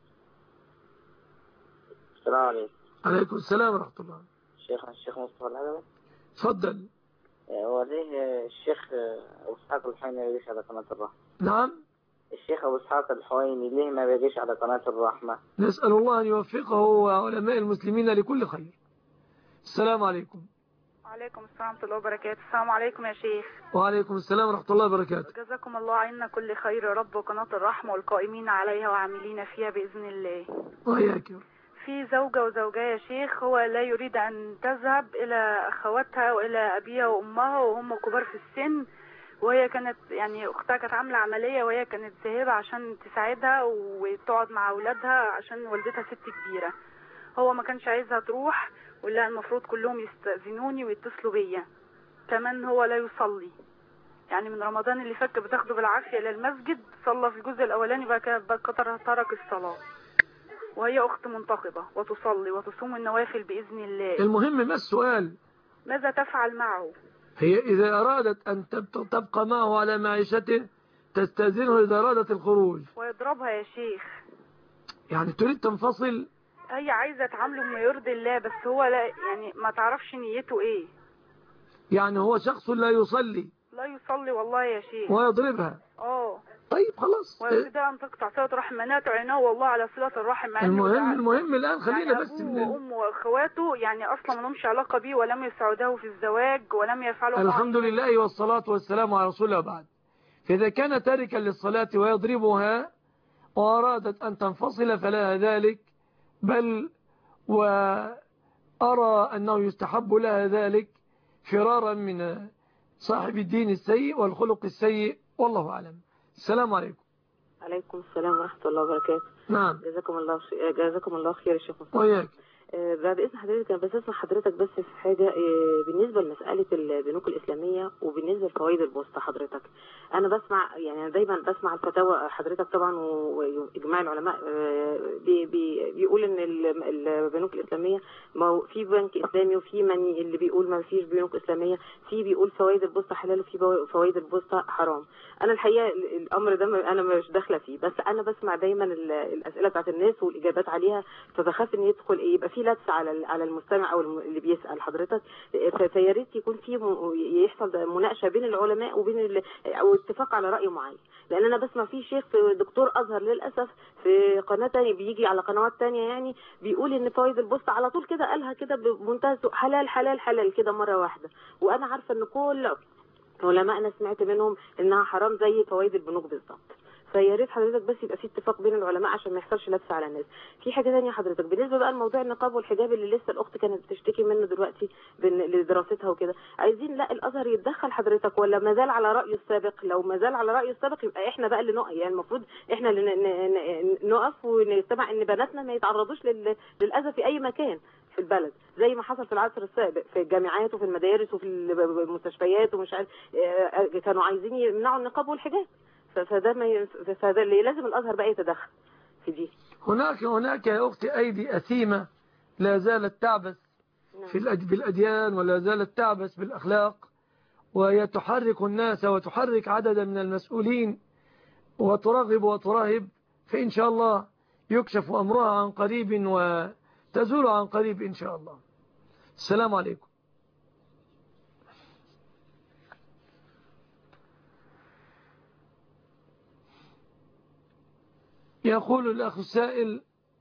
S14: السلام عليكم.
S2: عليكم السلام ورحمة الله.
S14: الشيخ مصطفى العدوي.
S2: تفضل.
S14: وليه الشيخ أبو إسحاق الحويني ما بيجيش على قناة الرحمة؟
S2: نعم.
S14: الشيخ أبو إسحاق الحويني ليه ما بيجيش على قناة الرحمة؟
S2: نسأل الله أن يوفقه وعلماء المسلمين لكل خير. السلام عليكم.
S15: وعليكم السلام ورحمة الله وبركاته. السلام عليكم يا شيخ.
S2: وعليكم السلام ورحمة الله وبركاته.
S15: جزاكم الله عنا كل خير يا رب، وقناة الرحمة والقائمين عليها وعاملين فيها بإذن الله.
S2: وإياك.
S15: في زوجة وزوجة يا شيخ، هو لا يريد أن تذهب إلى أخواتها وإلى أبيها وأمها وهم كبار في السن، وهي كانت يعني أختها كانت عاملة عملية وهي كانت ذاهبة عشان تساعدها وتقعد مع أولادها عشان والدتها ست كبيرة. هو ما كانش عايزها تروح، ولا المفروض كلهم يستأذنوني ويتصلوا بيا. كمان هو لا يصلي، يعني من رمضان اللي فات بتاخده بالعافية إلى المسجد، صلى في الجزء الأولاني بقى ترك الصلاة، وهي أخت منتقبة وتصلي وتصوم النوافل بإذن الله.
S2: المهم ما السؤال؟
S15: ماذا تفعل معه؟
S2: هي إذا أرادت أن تبقى معه على معيشته تستأذنه إذا أرادت الخروج.
S15: ويضربها يا شيخ.
S2: يعني تريد تنفصل؟
S15: هي عايزة تعامله ما يرضي الله، بس هو لا يعني ما تعرفش نيته إيه.
S2: يعني هو شخص لا يصلي.
S15: لا يصلي والله يا شيخ.
S2: ويضربها. طيب خلاص.
S15: ويريدها أن تقطع صلة رحم، منات عيناه والله على صلة الرحم.
S2: المهم الآن خلينا
S15: يعني
S2: بس
S15: أبوه وأمه وأخواته يعني أصلا ما لهمش علاقة بيه، ولم يسعدوه في الزواج ولم يفعلوا.
S2: الحمد لله والصلاة والسلام على رسول الله. بعد فإذا كان تاركا للصلاة ويضربها وأرادت أن تنفصل فلها ذلك، بل وأرى أنه يستحب لها ذلك فرارا من صاحب الدين السيء والخلق السيء، والله أعلم. السلام عليكم.
S16: عليكم السلام ورحمة الله وبركاته.
S2: نعم.
S16: جزاكم الله خير يا شيخ مصطفى.
S2: وياك.
S16: بعد إذن حضرتك أنا بس أسمع حضرتك بس في حاجة بالنسبة لمسألة البنوك الإسلامية وبالنسبة لفوائد البوسطة. حضرتك أنا بسمع يعني دايما بسمع الفتاوى حضرتك طبعا وإجماع العلماء بيقول إن البنوك الإسلامية في بنك إسلامي، وفي من اللي بيقول ما فيش بنوك إسلامية، في بيقول فوائد البوسطة حلال وفي فوائد البوسطة حرام. أنا الحقيقة الأمر ده أنا مش داخلة فيه، بس أنا بسمع دايما الأسئلة بتاعت الناس والإجابات عليها، فبخاف إن يدخل يبقى في لبس على المستمع او اللي بيسأل حضرتك. فيا ريت يكون في يحصل مناقشه بين العلماء وبين او اتفاق على راي معين، لان انا بسمع في شيخ دكتور ازهر للاسف في قناه ثانيه بيجي على قنوات ثانيه يعني بيقول ان فوائد البوسطه على طول كده قالها كده بمنتهى حلال حلال حلال كده مره واحده، وانا عارفه ان كل علماء سمعت منهم انها حرام زي فوائد البنوك بالظبط. فيا ريت حضرتك بس يبقى في اتفاق بين العلماء عشان ما يحصلش لبس على الناس. في حاجه ثانيه حضرتك بالنسبه بقى لموضوع النقاب والحجاب اللي لسه الاخت كانت بتشتكي منه دلوقتي لدراستها وكده، عايزين لا الازهر يتدخل حضرتك ولا ما زال على رايه السابق؟ لو ما زال على رايه السابق يبقى احنا بقى اللي نقف، يعني المفروض احنا اللي نقف ونتبع ان بناتنا ما يتعرضوش للاذى في اي مكان في البلد، زي ما حصل في العصر السابق في الجامعات وفي المدارس وفي المستشفيات ومش عارف كانوا عايزين يمنعوا النقاب والحجاب. فده اللي لازم الازهر بقى يتدخل في دي.
S2: هناك يا أختي أيدي أثيمة لا زالت تعبث بالأديان ولا زالت تعبث بالأخلاق، وهي تحرك الناس وتحرك عددا من المسؤولين وترغب وترهب، فإن شاء الله يكشف أمرها عن قريب وتزول عن قريب إن شاء الله. السلام عليكم. يقول الأخ السائل: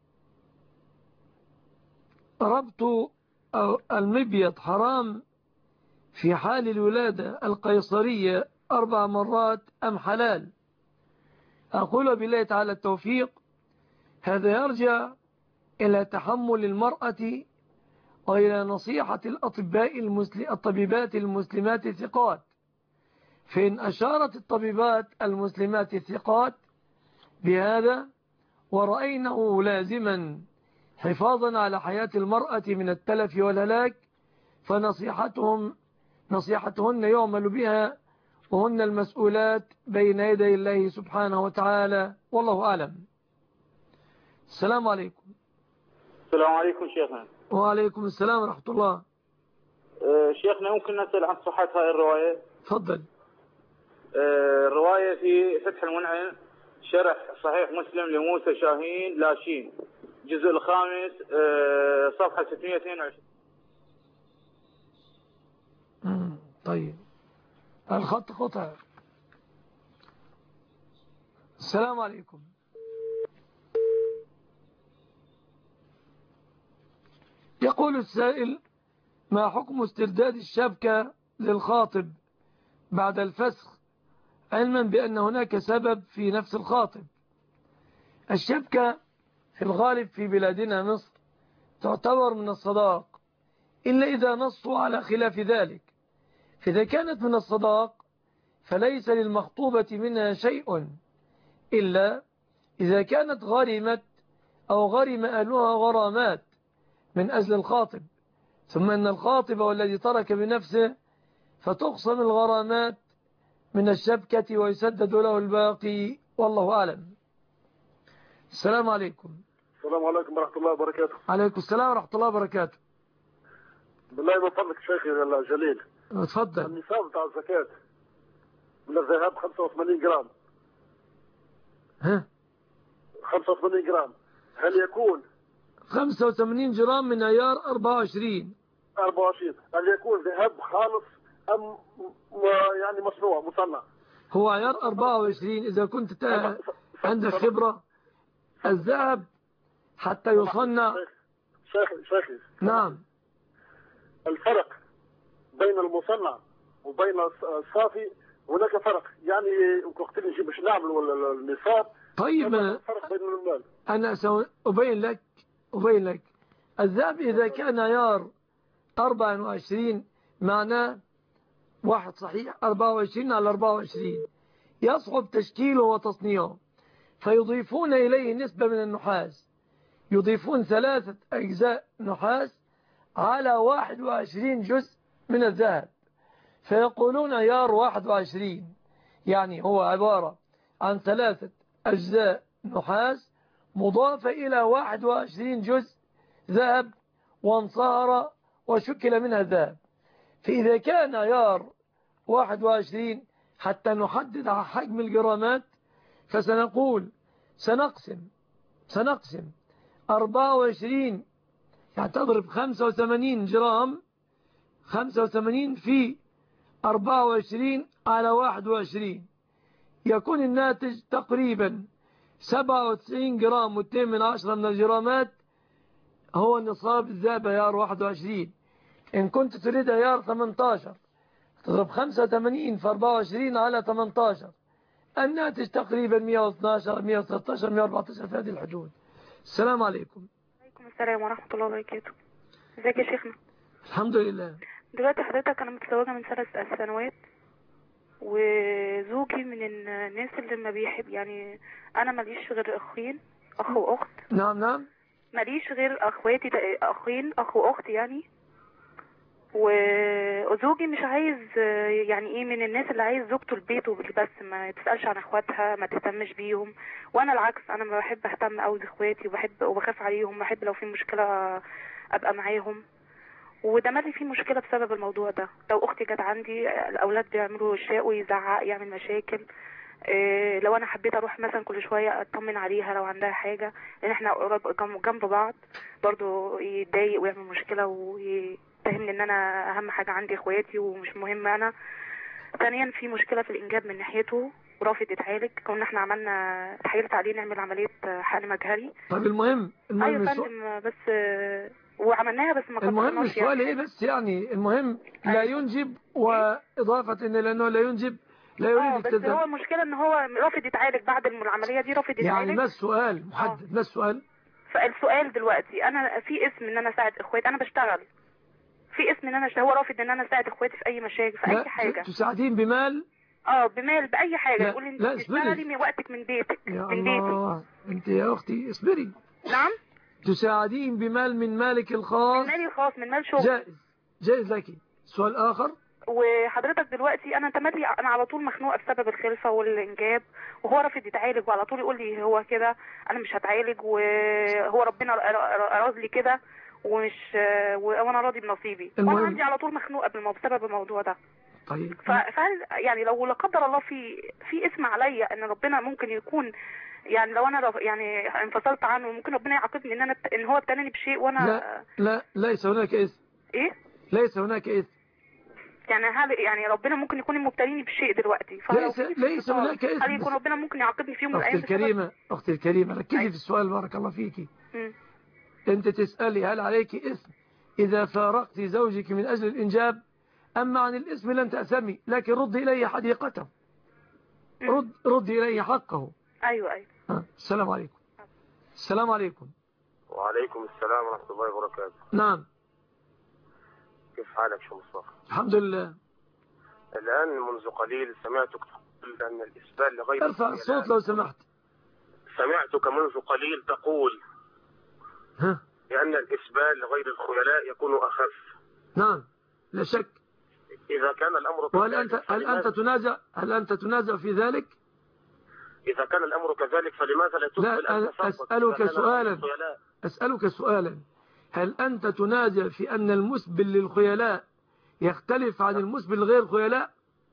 S2: ربط المبيض حرام في حال الولادة القيصرية 4 مرات أم حلال؟ أقول بالله تعالى التوفيق، هذا يرجع إلى تحمل المرأة وإلى نصيحة الطبيبات المسلمات الثقات، فإن أشارت الطبيبات المسلمات الثقات بهذا ورأينه لازما حفاظا على حياة المرأة من التلف والهلاك، نصيحتهن يعمل بها، وهن المسؤولات بين يدي الله سبحانه وتعالى، والله أعلم. السلام عليكم.
S17: السلام عليكم شيخنا.
S2: وعليكم السلام ورحمة الله.
S17: شيخنا ممكن نسأل عن صحة هاي الرواية؟
S2: تفضل.
S17: الرواية في فتح المنعم شرح صحيح مسلم لموسى شاهين لاشين، الجزء الخامس صفحة 622.
S2: طيب، الخط قطع. السلام عليكم. يقول السائل: ما حكم استرداد الشبكة للخاطب بعد الفسخ، علما بأن هناك سبب في نفس الخاطب؟ الشبكة في الغالب في بلادنا مصر تعتبر من الصداق، إلا إذا نصوا على خلاف ذلك، فإذا كانت من الصداق فليس للمخطوبة منها شيء، إلا إذا كانت غرمت أو غرم أهلها غرامات من أجل الخاطب، ثم أن الخاطب والذي ترك بنفسه فتقسم الغرامات من الشبكة ويسدد له الباقي، والله أعلم. السلام عليكم.
S9: السلام عليكم ورحمة الله وبركاته.
S2: عليكم السلام ورحمة الله وبركاته.
S9: بالله من فضلك شيخي الجليل،
S2: اتفضل.
S9: النصاب بتاع الزكاة من الذهب 85 جرام.
S2: ها؟
S9: 85 جرام، هل يكون
S2: 85 جرام من عيار 24؟
S9: 24 هل يكون ذهب خالص أم يعني مصنوع مصنع؟
S2: هو عيار 24 إذا كنت عندك خبرة. الذهب حتى يصنع.
S9: شيخي
S2: نعم.
S9: الفرق بين المصنع وبين الصافي هناك فرق، يعني وقت نجي باش نعملوا النصاب.
S2: طيب
S9: الفرق بين المال
S2: أنا أبين لك. الذهب إذا كان عيار 24 معناه واحد صحيح 24 على 24 يصعب تشكيله وتصنيعه، فيضيفون إليه نسبة من النحاس، يضيفون 3 أجزاء نحاس على 21 جزء من الذهب، فيقولون عيار 21، يعني هو عبارة عن 3 أجزاء نحاس مضافة إلى 21 جزء ذهب وانصهر وشكل منها الذهب. فإذا كان عيار 21 حتى نحدد حجم الجرامات فسنقول سنقسم 24، يعني تضرب 85 جرام، 85 في 24 على 21 يكون الناتج تقريبا 97 جرام و2 من الجرامات، هو نصاب الذهب عيار 21. إن كنت تريد عيار 18 تضرب 85 في 24 على 18، الناتج تقريبا 112 113 114 في هذه الحدود. السلام عليكم.
S12: وعليكم السلام ورحمة الله وبركاته. ازيك يا شيخنا؟
S2: الحمد لله.
S12: دلوقتي حضرتك أنا متزوجة من 3 سنوات، وزوجي من الناس اللي ما بيحب، يعني أنا ماليش غير أخين، أخ وأخت.
S2: نعم.
S12: ماليش غير أخواتي، أخين أخ وأخت يعني. وزوجي مش عايز يعني ايه، من الناس اللي عايز زوجته البيت بس ما تسألش عن اخواتها، ما تهتمش بيهم. وانا العكس، انا ما بحب اهتم قوي باخواتي وبخاف عليهم، بحب لو في مشكلة ابقى معاهم. وده مالي فيه مشكلة بسبب الموضوع ده. لو اختي جت عندي الاولاد بيعملوا اشياء ويزعق يعمل مشاكل. لو انا حبيت اروح مثلا كل شوية اطمن عليها لو عندها حاجة، لان احنا قريب جنب بعض، برضو يتضايق ويعمل مشكلة ويتهمني ان انا اهم حاجة عندي اخواتي ومش مهم انا. ثانيا في مشكلة في الانجاب من ناحيته ورافض يتعالج. كنا احنا اتحايلت عليه نعمل عملية حقن مجهري.
S2: طب المهم
S12: ايوه فندم، بس وعملناها بس ما
S2: المهم السؤال ايه بس يعني المهم لا ينجب، واضافة ان لانه لا ينجب لا يريد
S12: بس هو المشكلة ان هو رافض يتعالج بعد العملية دي، رافض يتعالج.
S2: يعني ما السؤال محدد؟ ما السؤال؟
S12: فالسؤال دلوقتي انا في اسم ان انا اساعد اخواتي، انا بشتغل في اسم ان انا هو رافض ان انا اساعد اخواتي في اي مشاكل في اي حاجة.
S2: تساعدين بمال؟
S12: بمال باي حاجة. يقول لي انت بتشتغلي من وقتك من بيتك
S2: يا
S12: من
S2: الله
S12: بيتي.
S2: انت يا اختي اصبري.
S12: نعم.
S2: تساعدين بمال من مالك الخاص؟
S12: من مالي الخاص، من مال شغل.
S2: جائز لك. سؤال اخر،
S12: وحضرتك دلوقتي انا تملي انا على طول مخنوقه بسبب الخلفه والانجاب، وهو رافض يتعالج وعلى طول يقول لي هو كده انا مش هتعالج، وهو ربنا اراد لي كده ومش وانا راضي بنصيبي. وانا عندي على طول مخنوقه بسبب الموضوع ده.
S2: طيب
S12: فهل يعني لو لا قدر الله في اسم عليا ان ربنا ممكن يكون، يعني لو انا يعني انفصلت عنه ممكن ربنا يعاقبني ان هو ابتلاني بشيء وانا
S2: لا ليس هناك اسم.
S12: ايه؟
S2: ليس هناك اسم.
S12: يعني هل يعني ربنا ممكن يكون مبتليني بشيء دلوقتي؟
S2: ليس هناك اسم.
S12: هل يكون ربنا ممكن يعاقبني في يوم من الايام؟
S2: اختي الكريمه ركزي في السؤال بارك الله فيكي. انت تسالي هل عليك اسم اذا فارقت زوجك من اجل الانجاب؟ اما عن الاسم لن تأسمي، لكن رد الي حديقته، رد الي حقه.
S12: ايوه
S2: السلام عليكم. السلام عليكم.
S18: وعليكم السلام ورحمة الله وبركاته.
S2: نعم.
S18: كيف حالك شو مصطفى؟
S2: الحمد لله.
S18: الآن منذ قليل سمعتك تقول أن الإسبال لغير
S2: ارفع الصوت لو سمحت.
S18: سمعتك منذ قليل تقول بأن الإسبال لغير الخيلاء يكون أخف.
S2: نعم لا شك.
S18: إذا كان الأمر كذلك
S2: هل أنت تنازع في ذلك؟
S18: إذا كان الأمر كذلك فلماذا لا تقبل أن
S2: تثبت؟ أسألك سؤالا، هل أنت تنازع في أن المسبل للخيلاء يختلف عن المسبل لغير الخيلاء؟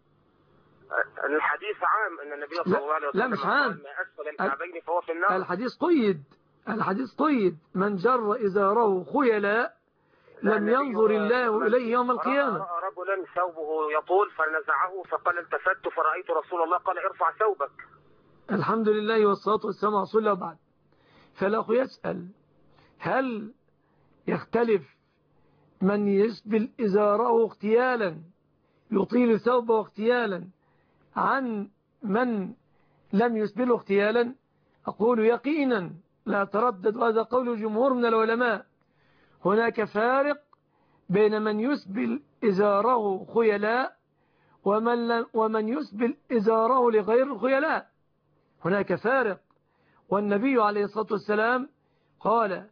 S18: الحديث عام أن النبي صلى الله عليه وسلم
S2: لا مش عام.
S18: ما أسفل الكعبين فهو في النار.
S2: الحديث قيد من جر إزاره خيلاء لم ينظر الله إليه يوم القيامة.
S18: رأى رجلا ثوبه يطول فنزعه فقال التفت فرأيت رسول الله قال ارفع ثوبك.
S2: الحمد لله والصلاة والسلام على رسول الله. بعد فالأخ يسأل هل يختلف من يسبل إزاره اغتيالا يطيل ثوبه اغتيالا عن من لم يسبله اغتيالا؟ أقول يقينا لا تردد، وهذا قول جمهور من العلماء. هناك فارق بين من يسبل إزاره خيلاء ومن يسبل إزاره لغير الخيلاء. هناك فارق. والنبي عليه الصلاة والسلام قال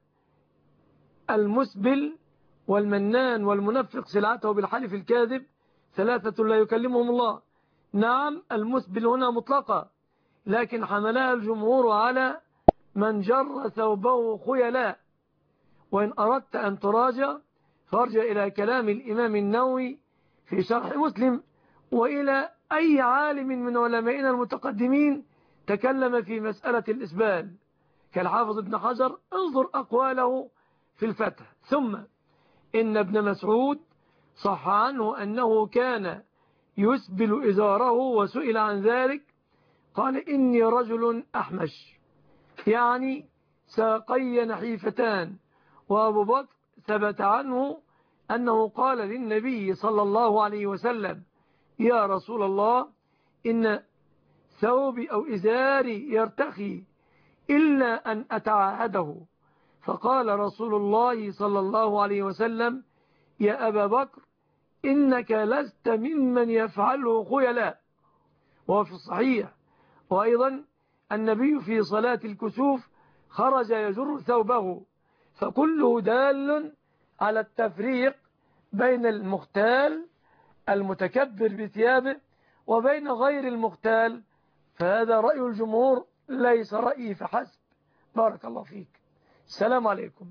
S2: المسبل والمنان والمنفق سلعته بالحلف الكاذب ثلاثة لا يكلمهم الله. نعم المسبل هنا مطلقة، لكن حملها الجمهور على من جر ثوبه خيلاء. وإن أردت أن تراجع فارجع إلى كلام الإمام النووي في شرح مسلم، وإلى أي عالم من علمائنا المتقدمين تكلم في مسألة الإسبال كالحافظ ابن حجر، انظر أقواله في الفتح. ثم إن ابن مسعود صح عنه أنه كان يسبل إزاره وسئل عن ذلك قال إني رجل أحمش، يعني ساقي نحيفتان. وأبو بكر ثبت عنه أنه قال للنبي صلى الله عليه وسلم يا رسول الله إن ثوبي أو إزاري يرتخي إلا أن أتعاهده، فقال رسول الله صلى الله عليه وسلم يا أبا بكر إنك لست ممن يفعله خيلاء. وفي الصحيح وأيضا النبي في صلاة الكسوف خرج يجر ثوبه، فكله دال على التفريق بين المختال المتكبر بثيابه وبين غير المختال، فهذا رأي الجمهور ليس رأيي فحسب. بارك الله فيك. السلام عليكم.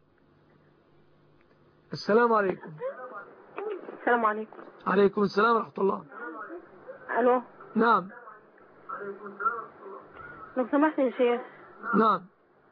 S2: السلام عليكم.
S19: السلام عليكم.
S2: عليكم السلام ورحمة الله.
S19: الو.
S2: نعم.
S19: لو سمحت يا شيخ.
S2: نعم.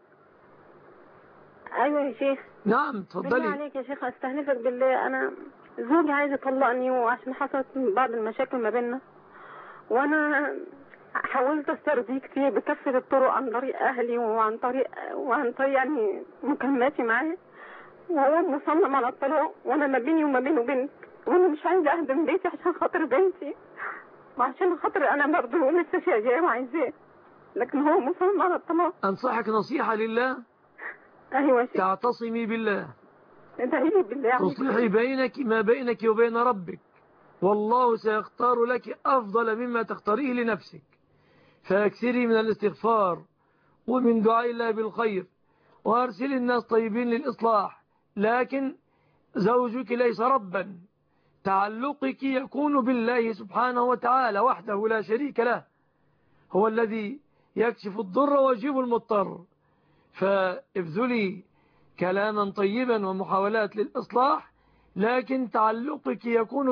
S19: ايوه يا شيخ.
S2: نعم تفضلي.
S19: بالله عليك يا شيخ استهلفك بالله، انا زوجي عايز يطلقني وعشان حصلت بعض المشاكل ما بيننا، وانا حاولت استرضيه كتير بكافة الطرق عن طريق اهلي وعن طريق يعني مكالماتي معاه، وهو مصمم على الطلاق، وانا ما بيني وما بينه بنت، وانا مش عايزه اهدم بيتي عشان خاطر بنتي وعشان خاطر انا برضه لسه شايفاه وعايزاه، لكن هو مصمم على الطلاق.
S2: انصحك نصيحة لله.
S19: ايوه شيخ.
S2: تعتصمي بالله.
S19: ادعي بالله.
S2: تصلحي بينك ما بينك وبين ربك، والله سيختار لك أفضل مما تختاريه لنفسك، فاكثري من الاستغفار ومن دعاء الله بالخير، وأرسل الناس طيبين للإصلاح، لكن زوجك ليس ربا، تعلقك يكون بالله سبحانه وتعالى وحده لا شريك له، هو الذي يكشف الضر ويجيب المضطر، فابذلي كلاما طيبا ومحاولات للإصلاح، لكن تعلقك يكون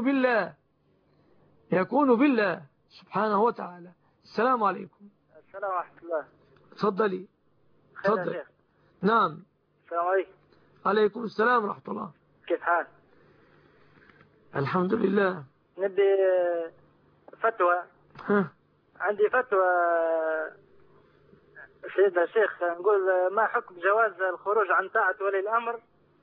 S2: بالله سبحانه وتعالى. السلام عليكم.
S7: السلام ورحمة الله.
S2: تفضلي.
S7: تفضل.
S2: نعم.
S7: السلام عليكم.
S2: عليكم السلام ورحمة الله.
S7: كيف حال؟
S2: الحمد لله.
S7: نبي فتوى. عندي فتوى سيدنا الشيخ، نقول ما حكم جواز الخروج عن طاعة ولي الأمر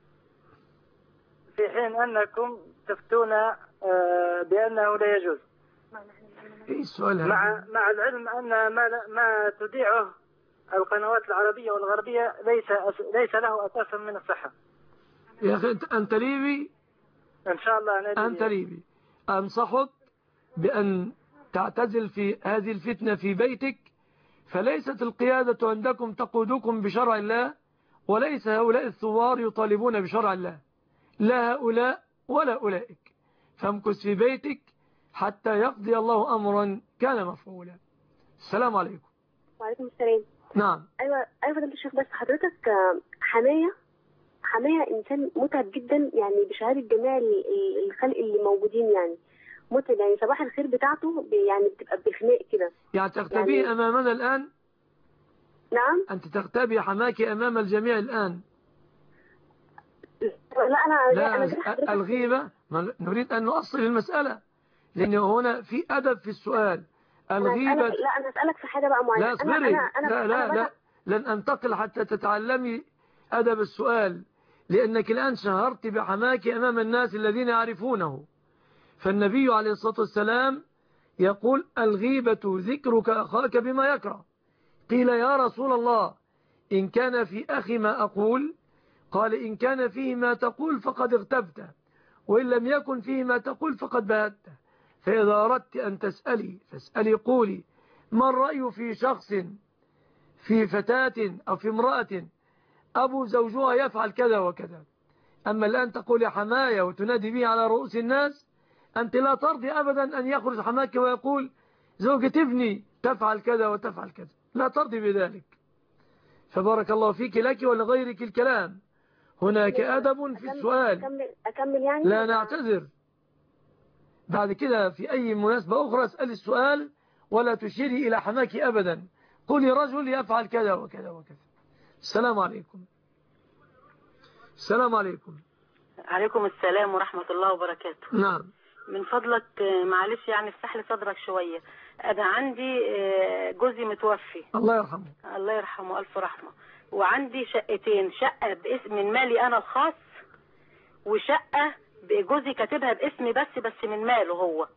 S7: في حين أنكم تفتون بأنه لا يجوز؟
S2: إيه السؤال
S7: مع العلم أن ما تذيعه القنوات العربية والغربية ليس له أساس من الصحة.
S2: يا أخي أنت ليبي؟
S7: إن شاء الله
S2: أنت ليبي. أنصحك بأن تعتزل في هذه الفتنة في بيتك، فليست القيادة عندكم تقودكم بشرع الله، وليس هؤلاء الثوار يطالبون بشرع الله، لا هؤلاء ولا أولئك، فامكث في بيتك حتى يقضي الله أمرا كان مفعولا. السلام عليكم.
S3: وعليكم السلام.
S2: نعم.
S3: أيوة فضيلة الشيخ، بس حضرتك حماية إنسان متعب جدا، يعني بشهادة جميع الخلق اللي موجودين، يعني متعب، يعني صباح الخير بتاعته يعني بتبقى بخناق كده.
S2: يعني تغتابيه يعني أمامنا الآن؟
S3: نعم.
S2: أنت تغتابي حماك أمام الجميع الآن؟
S3: لا
S2: الغيبة نريد أن نؤصل المسألة، لأن هنا في أدب في السؤال. الغيبة
S3: أنا أسألك في حاجة بقى معينة.
S2: لا اصبري. لا لن أنتقل حتى تتعلمي أدب السؤال، لأنك الآن شهرت بحماك أمام الناس الذين يعرفونه. فالنبي عليه الصلاة والسلام يقول الغيبة ذكرك أخاك بما يكره. قيل يا رسول الله إن كان في أخي ما أقول؟ قال إن كان فيه ما تقول فقد اغتبته، وإن لم يكن فيه ما تقول فقد بهته. فإذا أردت أن تسألي فاسألي قولي ما الرأي في شخص، في فتاة أو في امرأة أبو زوجها يفعل كذا وكذا، أما الآن تقول حماية وتنادي به على رؤوس الناس، أنت لا ترضي أبدا أن يخرج حماك ويقول زوجة ابني تفعل كذا وتفعل كذا، لا ترضي بذلك. فبارك الله فيك لك ولغيرك الكلام. هناك أدب في السؤال.
S3: أكمل يعني؟
S2: لا نعتذر، بعد كده في أي مناسبة أخرى اسأل السؤال ولا تشيري إلى حماك أبدا، قولي رجل يفعل كذا وكذا وكذا. السلام عليكم. السلام عليكم.
S20: عليكم السلام ورحمة الله وبركاته.
S2: نعم.
S20: من فضلك معلش يعني افتح لي صدرك شوية. أنا عندي جوزي متوفي،
S2: الله يرحمه.
S20: الله يرحمه ألف رحمة، وعندي شقتين، شقة باسم من مالي أنا الخاص، وشقة جوزي كاتبها باسمي بس من ماله هو.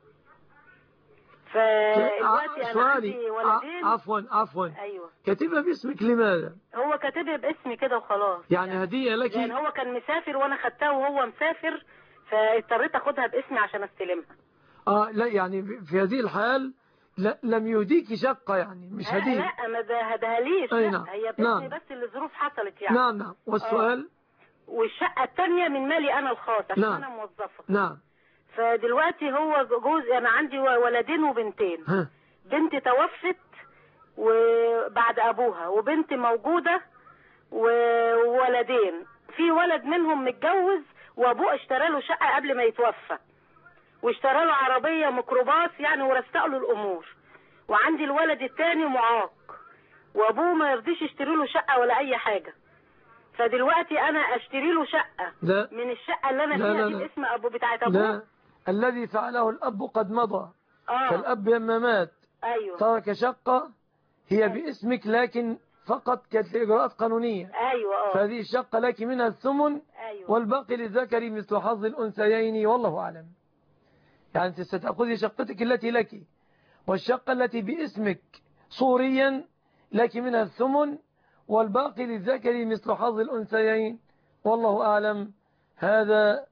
S20: فالوقتي أنا عندي ولدين.
S2: عفوا
S20: أيوة.
S2: كاتبها باسمك لماذا؟
S20: هو كاتبها باسمي كده وخلاص،
S2: يعني هدية لك؟
S20: يعني هو كان مسافر وأنا خدتها وهو مسافر، فاضطريت أخدها باسمي عشان استلمها.
S2: لا يعني في هذه الحال لم يهديك شقة، يعني مش هدية.
S20: لا ما هدهاليش،
S2: نعم.
S20: هي باسمي. نعم. بس الظروف حصلت يعني.
S2: نعم. والسؤال
S20: والشقة التانية من مالي أنا الخاص عشان
S2: نعم.
S20: أنا موظفة.
S2: نعم.
S20: فدلوقتي هو جوز، أنا عندي ولدين وبنتين. بنت توفت وبعد أبوها، وبنت موجودة وولدين. في ولد منهم متجوز وأبوه اشترى له شقة قبل ما يتوفى، واشترى له عربية ميكروباص يعني ورستق له الأمور. وعندي الولد التاني معاق وأبوه ما يرضيش يشتري له شقة ولا أي حاجة. فدلوقتي أنا أشتري له شقة
S2: لا.
S20: من الشقة اللي أنا فيها دي باسم أبو بتاعت أبوه؟
S2: لا، الذي فعله الأب قد مضى. فالأب لما مات
S20: أيوة.
S2: ترك شقة هي باسمك، لكن فقط كانت لإجراءات قانونية.
S20: أيوة.
S2: فهذه الشقة لك منها الثمن.
S20: أيوة.
S2: والباقي للذكر مثل حظ الأنثيين والله أعلم. يعني أنت ستأخذي شقتك التي لك، والشقة التي باسمك صوريا لك منها الثمن، والباقي للذكر مثل حظ الأنثيين والله أعلم. هذا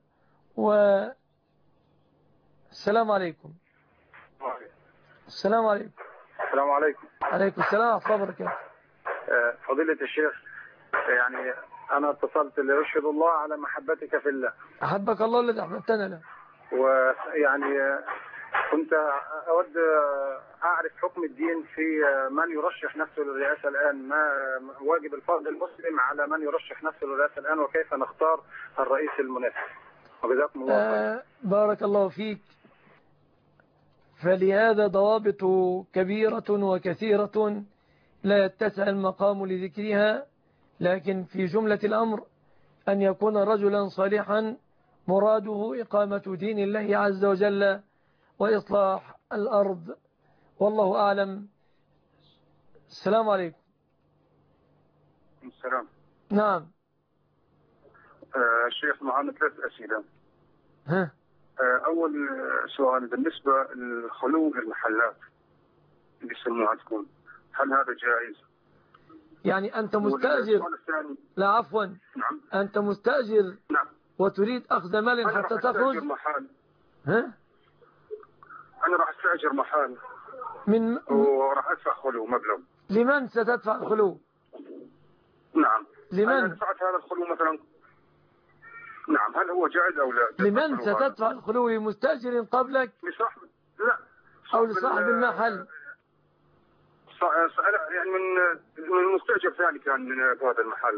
S2: السلام عليكم. السلام عليكم.
S21: السلام عليكم.
S2: عليكم السلام ورحمة الله وبركاته.
S21: فضيلة الشيخ، يعني أنا اتصلت لأشهد الله على محبتك في الله.
S2: أحبك الله الذي أحببتنا له.
S21: ويعني كنت أود أعرف حكم الدين في من يرشح نفسه للرئاسة الآن، ما واجب الفرد المسلم على من يرشح نفسه للرئاسة الآن، وكيف نختار الرئيس المناسب. وجزاكم الله خير.
S2: بارك الله فيك. فلهذا ضوابط كبيرة وكثيرة لا يتسع المقام لذكرها، لكن في جملة الأمر أن يكون رجلا صالحا مراده إقامة دين الله عز وجل وإصلاح الأرض والله أعلم. السلام عليكم.
S21: السلام.
S2: نعم.
S21: الشيخ معنا 3 أسئلة.
S2: ها.
S21: أول سؤال بالنسبة لخلو المحلات اللي يسموها تكون، هل هذا جائز؟
S2: يعني أنت مستأجر. لا عفوا.
S21: نعم.
S2: أنت مستأجر.
S21: نعم.
S2: وتريد أخذ مال حتى تخرج. ها؟
S21: أنا راح أستأجر محل وراح أدفع خلو مبلغ.
S2: لمن ستدفع الخلو؟
S21: نعم.
S2: لمن؟
S21: أنا دفعت هذا الخلو مثلا. نعم، هل هو جائز أو لا؟
S2: لمن ستدفع الخلو؟ لمستأجر قبلك؟
S21: لصاحب. لا.
S2: أو لصاحب المحل؟
S21: يعني من مستأجر ثاني كان من هذا المحل.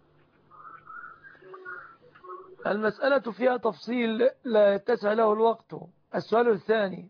S2: المسألة فيها تفصيل لا يتسع له الوقت. السؤال الثاني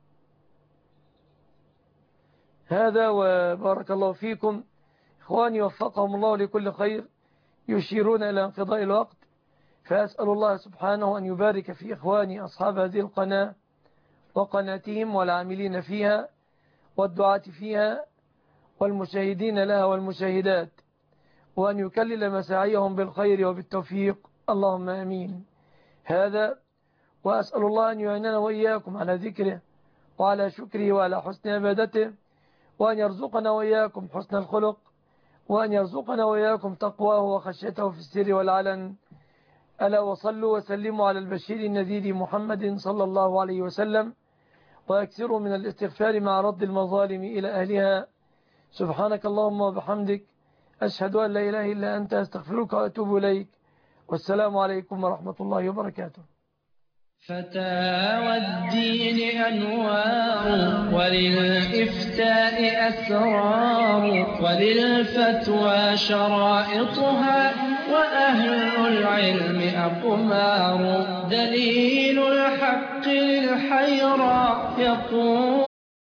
S2: هذا، وبارك الله فيكم إخواني وفقهم الله لكل خير، يشيرون إلى انقضاء الوقت، فأسأل الله سبحانه أن يبارك في إخواني أصحاب هذه القناة وقناتهم والعاملين فيها والدعاة فيها والمشاهدين لها والمشاهدات، وأن يكلل مساعيهم بالخير وبالتوفيق، اللهم آمين. هذا وأسأل الله أن يعيننا وإياكم على ذكره وعلى شكره وعلى حسن عبادته، وأن يرزقنا وإياكم حسن الخلق، وأن يرزقنا وإياكم تقواه وخشيته في السر والعلن. ألا وصلوا وسلموا على البشير النذير محمد صلى الله عليه وسلم، وأكثروا من الاستغفار مع رد المظالم إلى أهلها. سبحانك اللهم وبحمدك، أشهد أن لا إله إلا أنت، أستغفرك وأتوب إليك، والسلام عليكم ورحمة الله وبركاته.
S1: فتاوى الدين أنوار، وللإفتاء أسرار، وللفتوى شرائطها، وأهل العلم أقمار. دليل الحق للحيرى يقول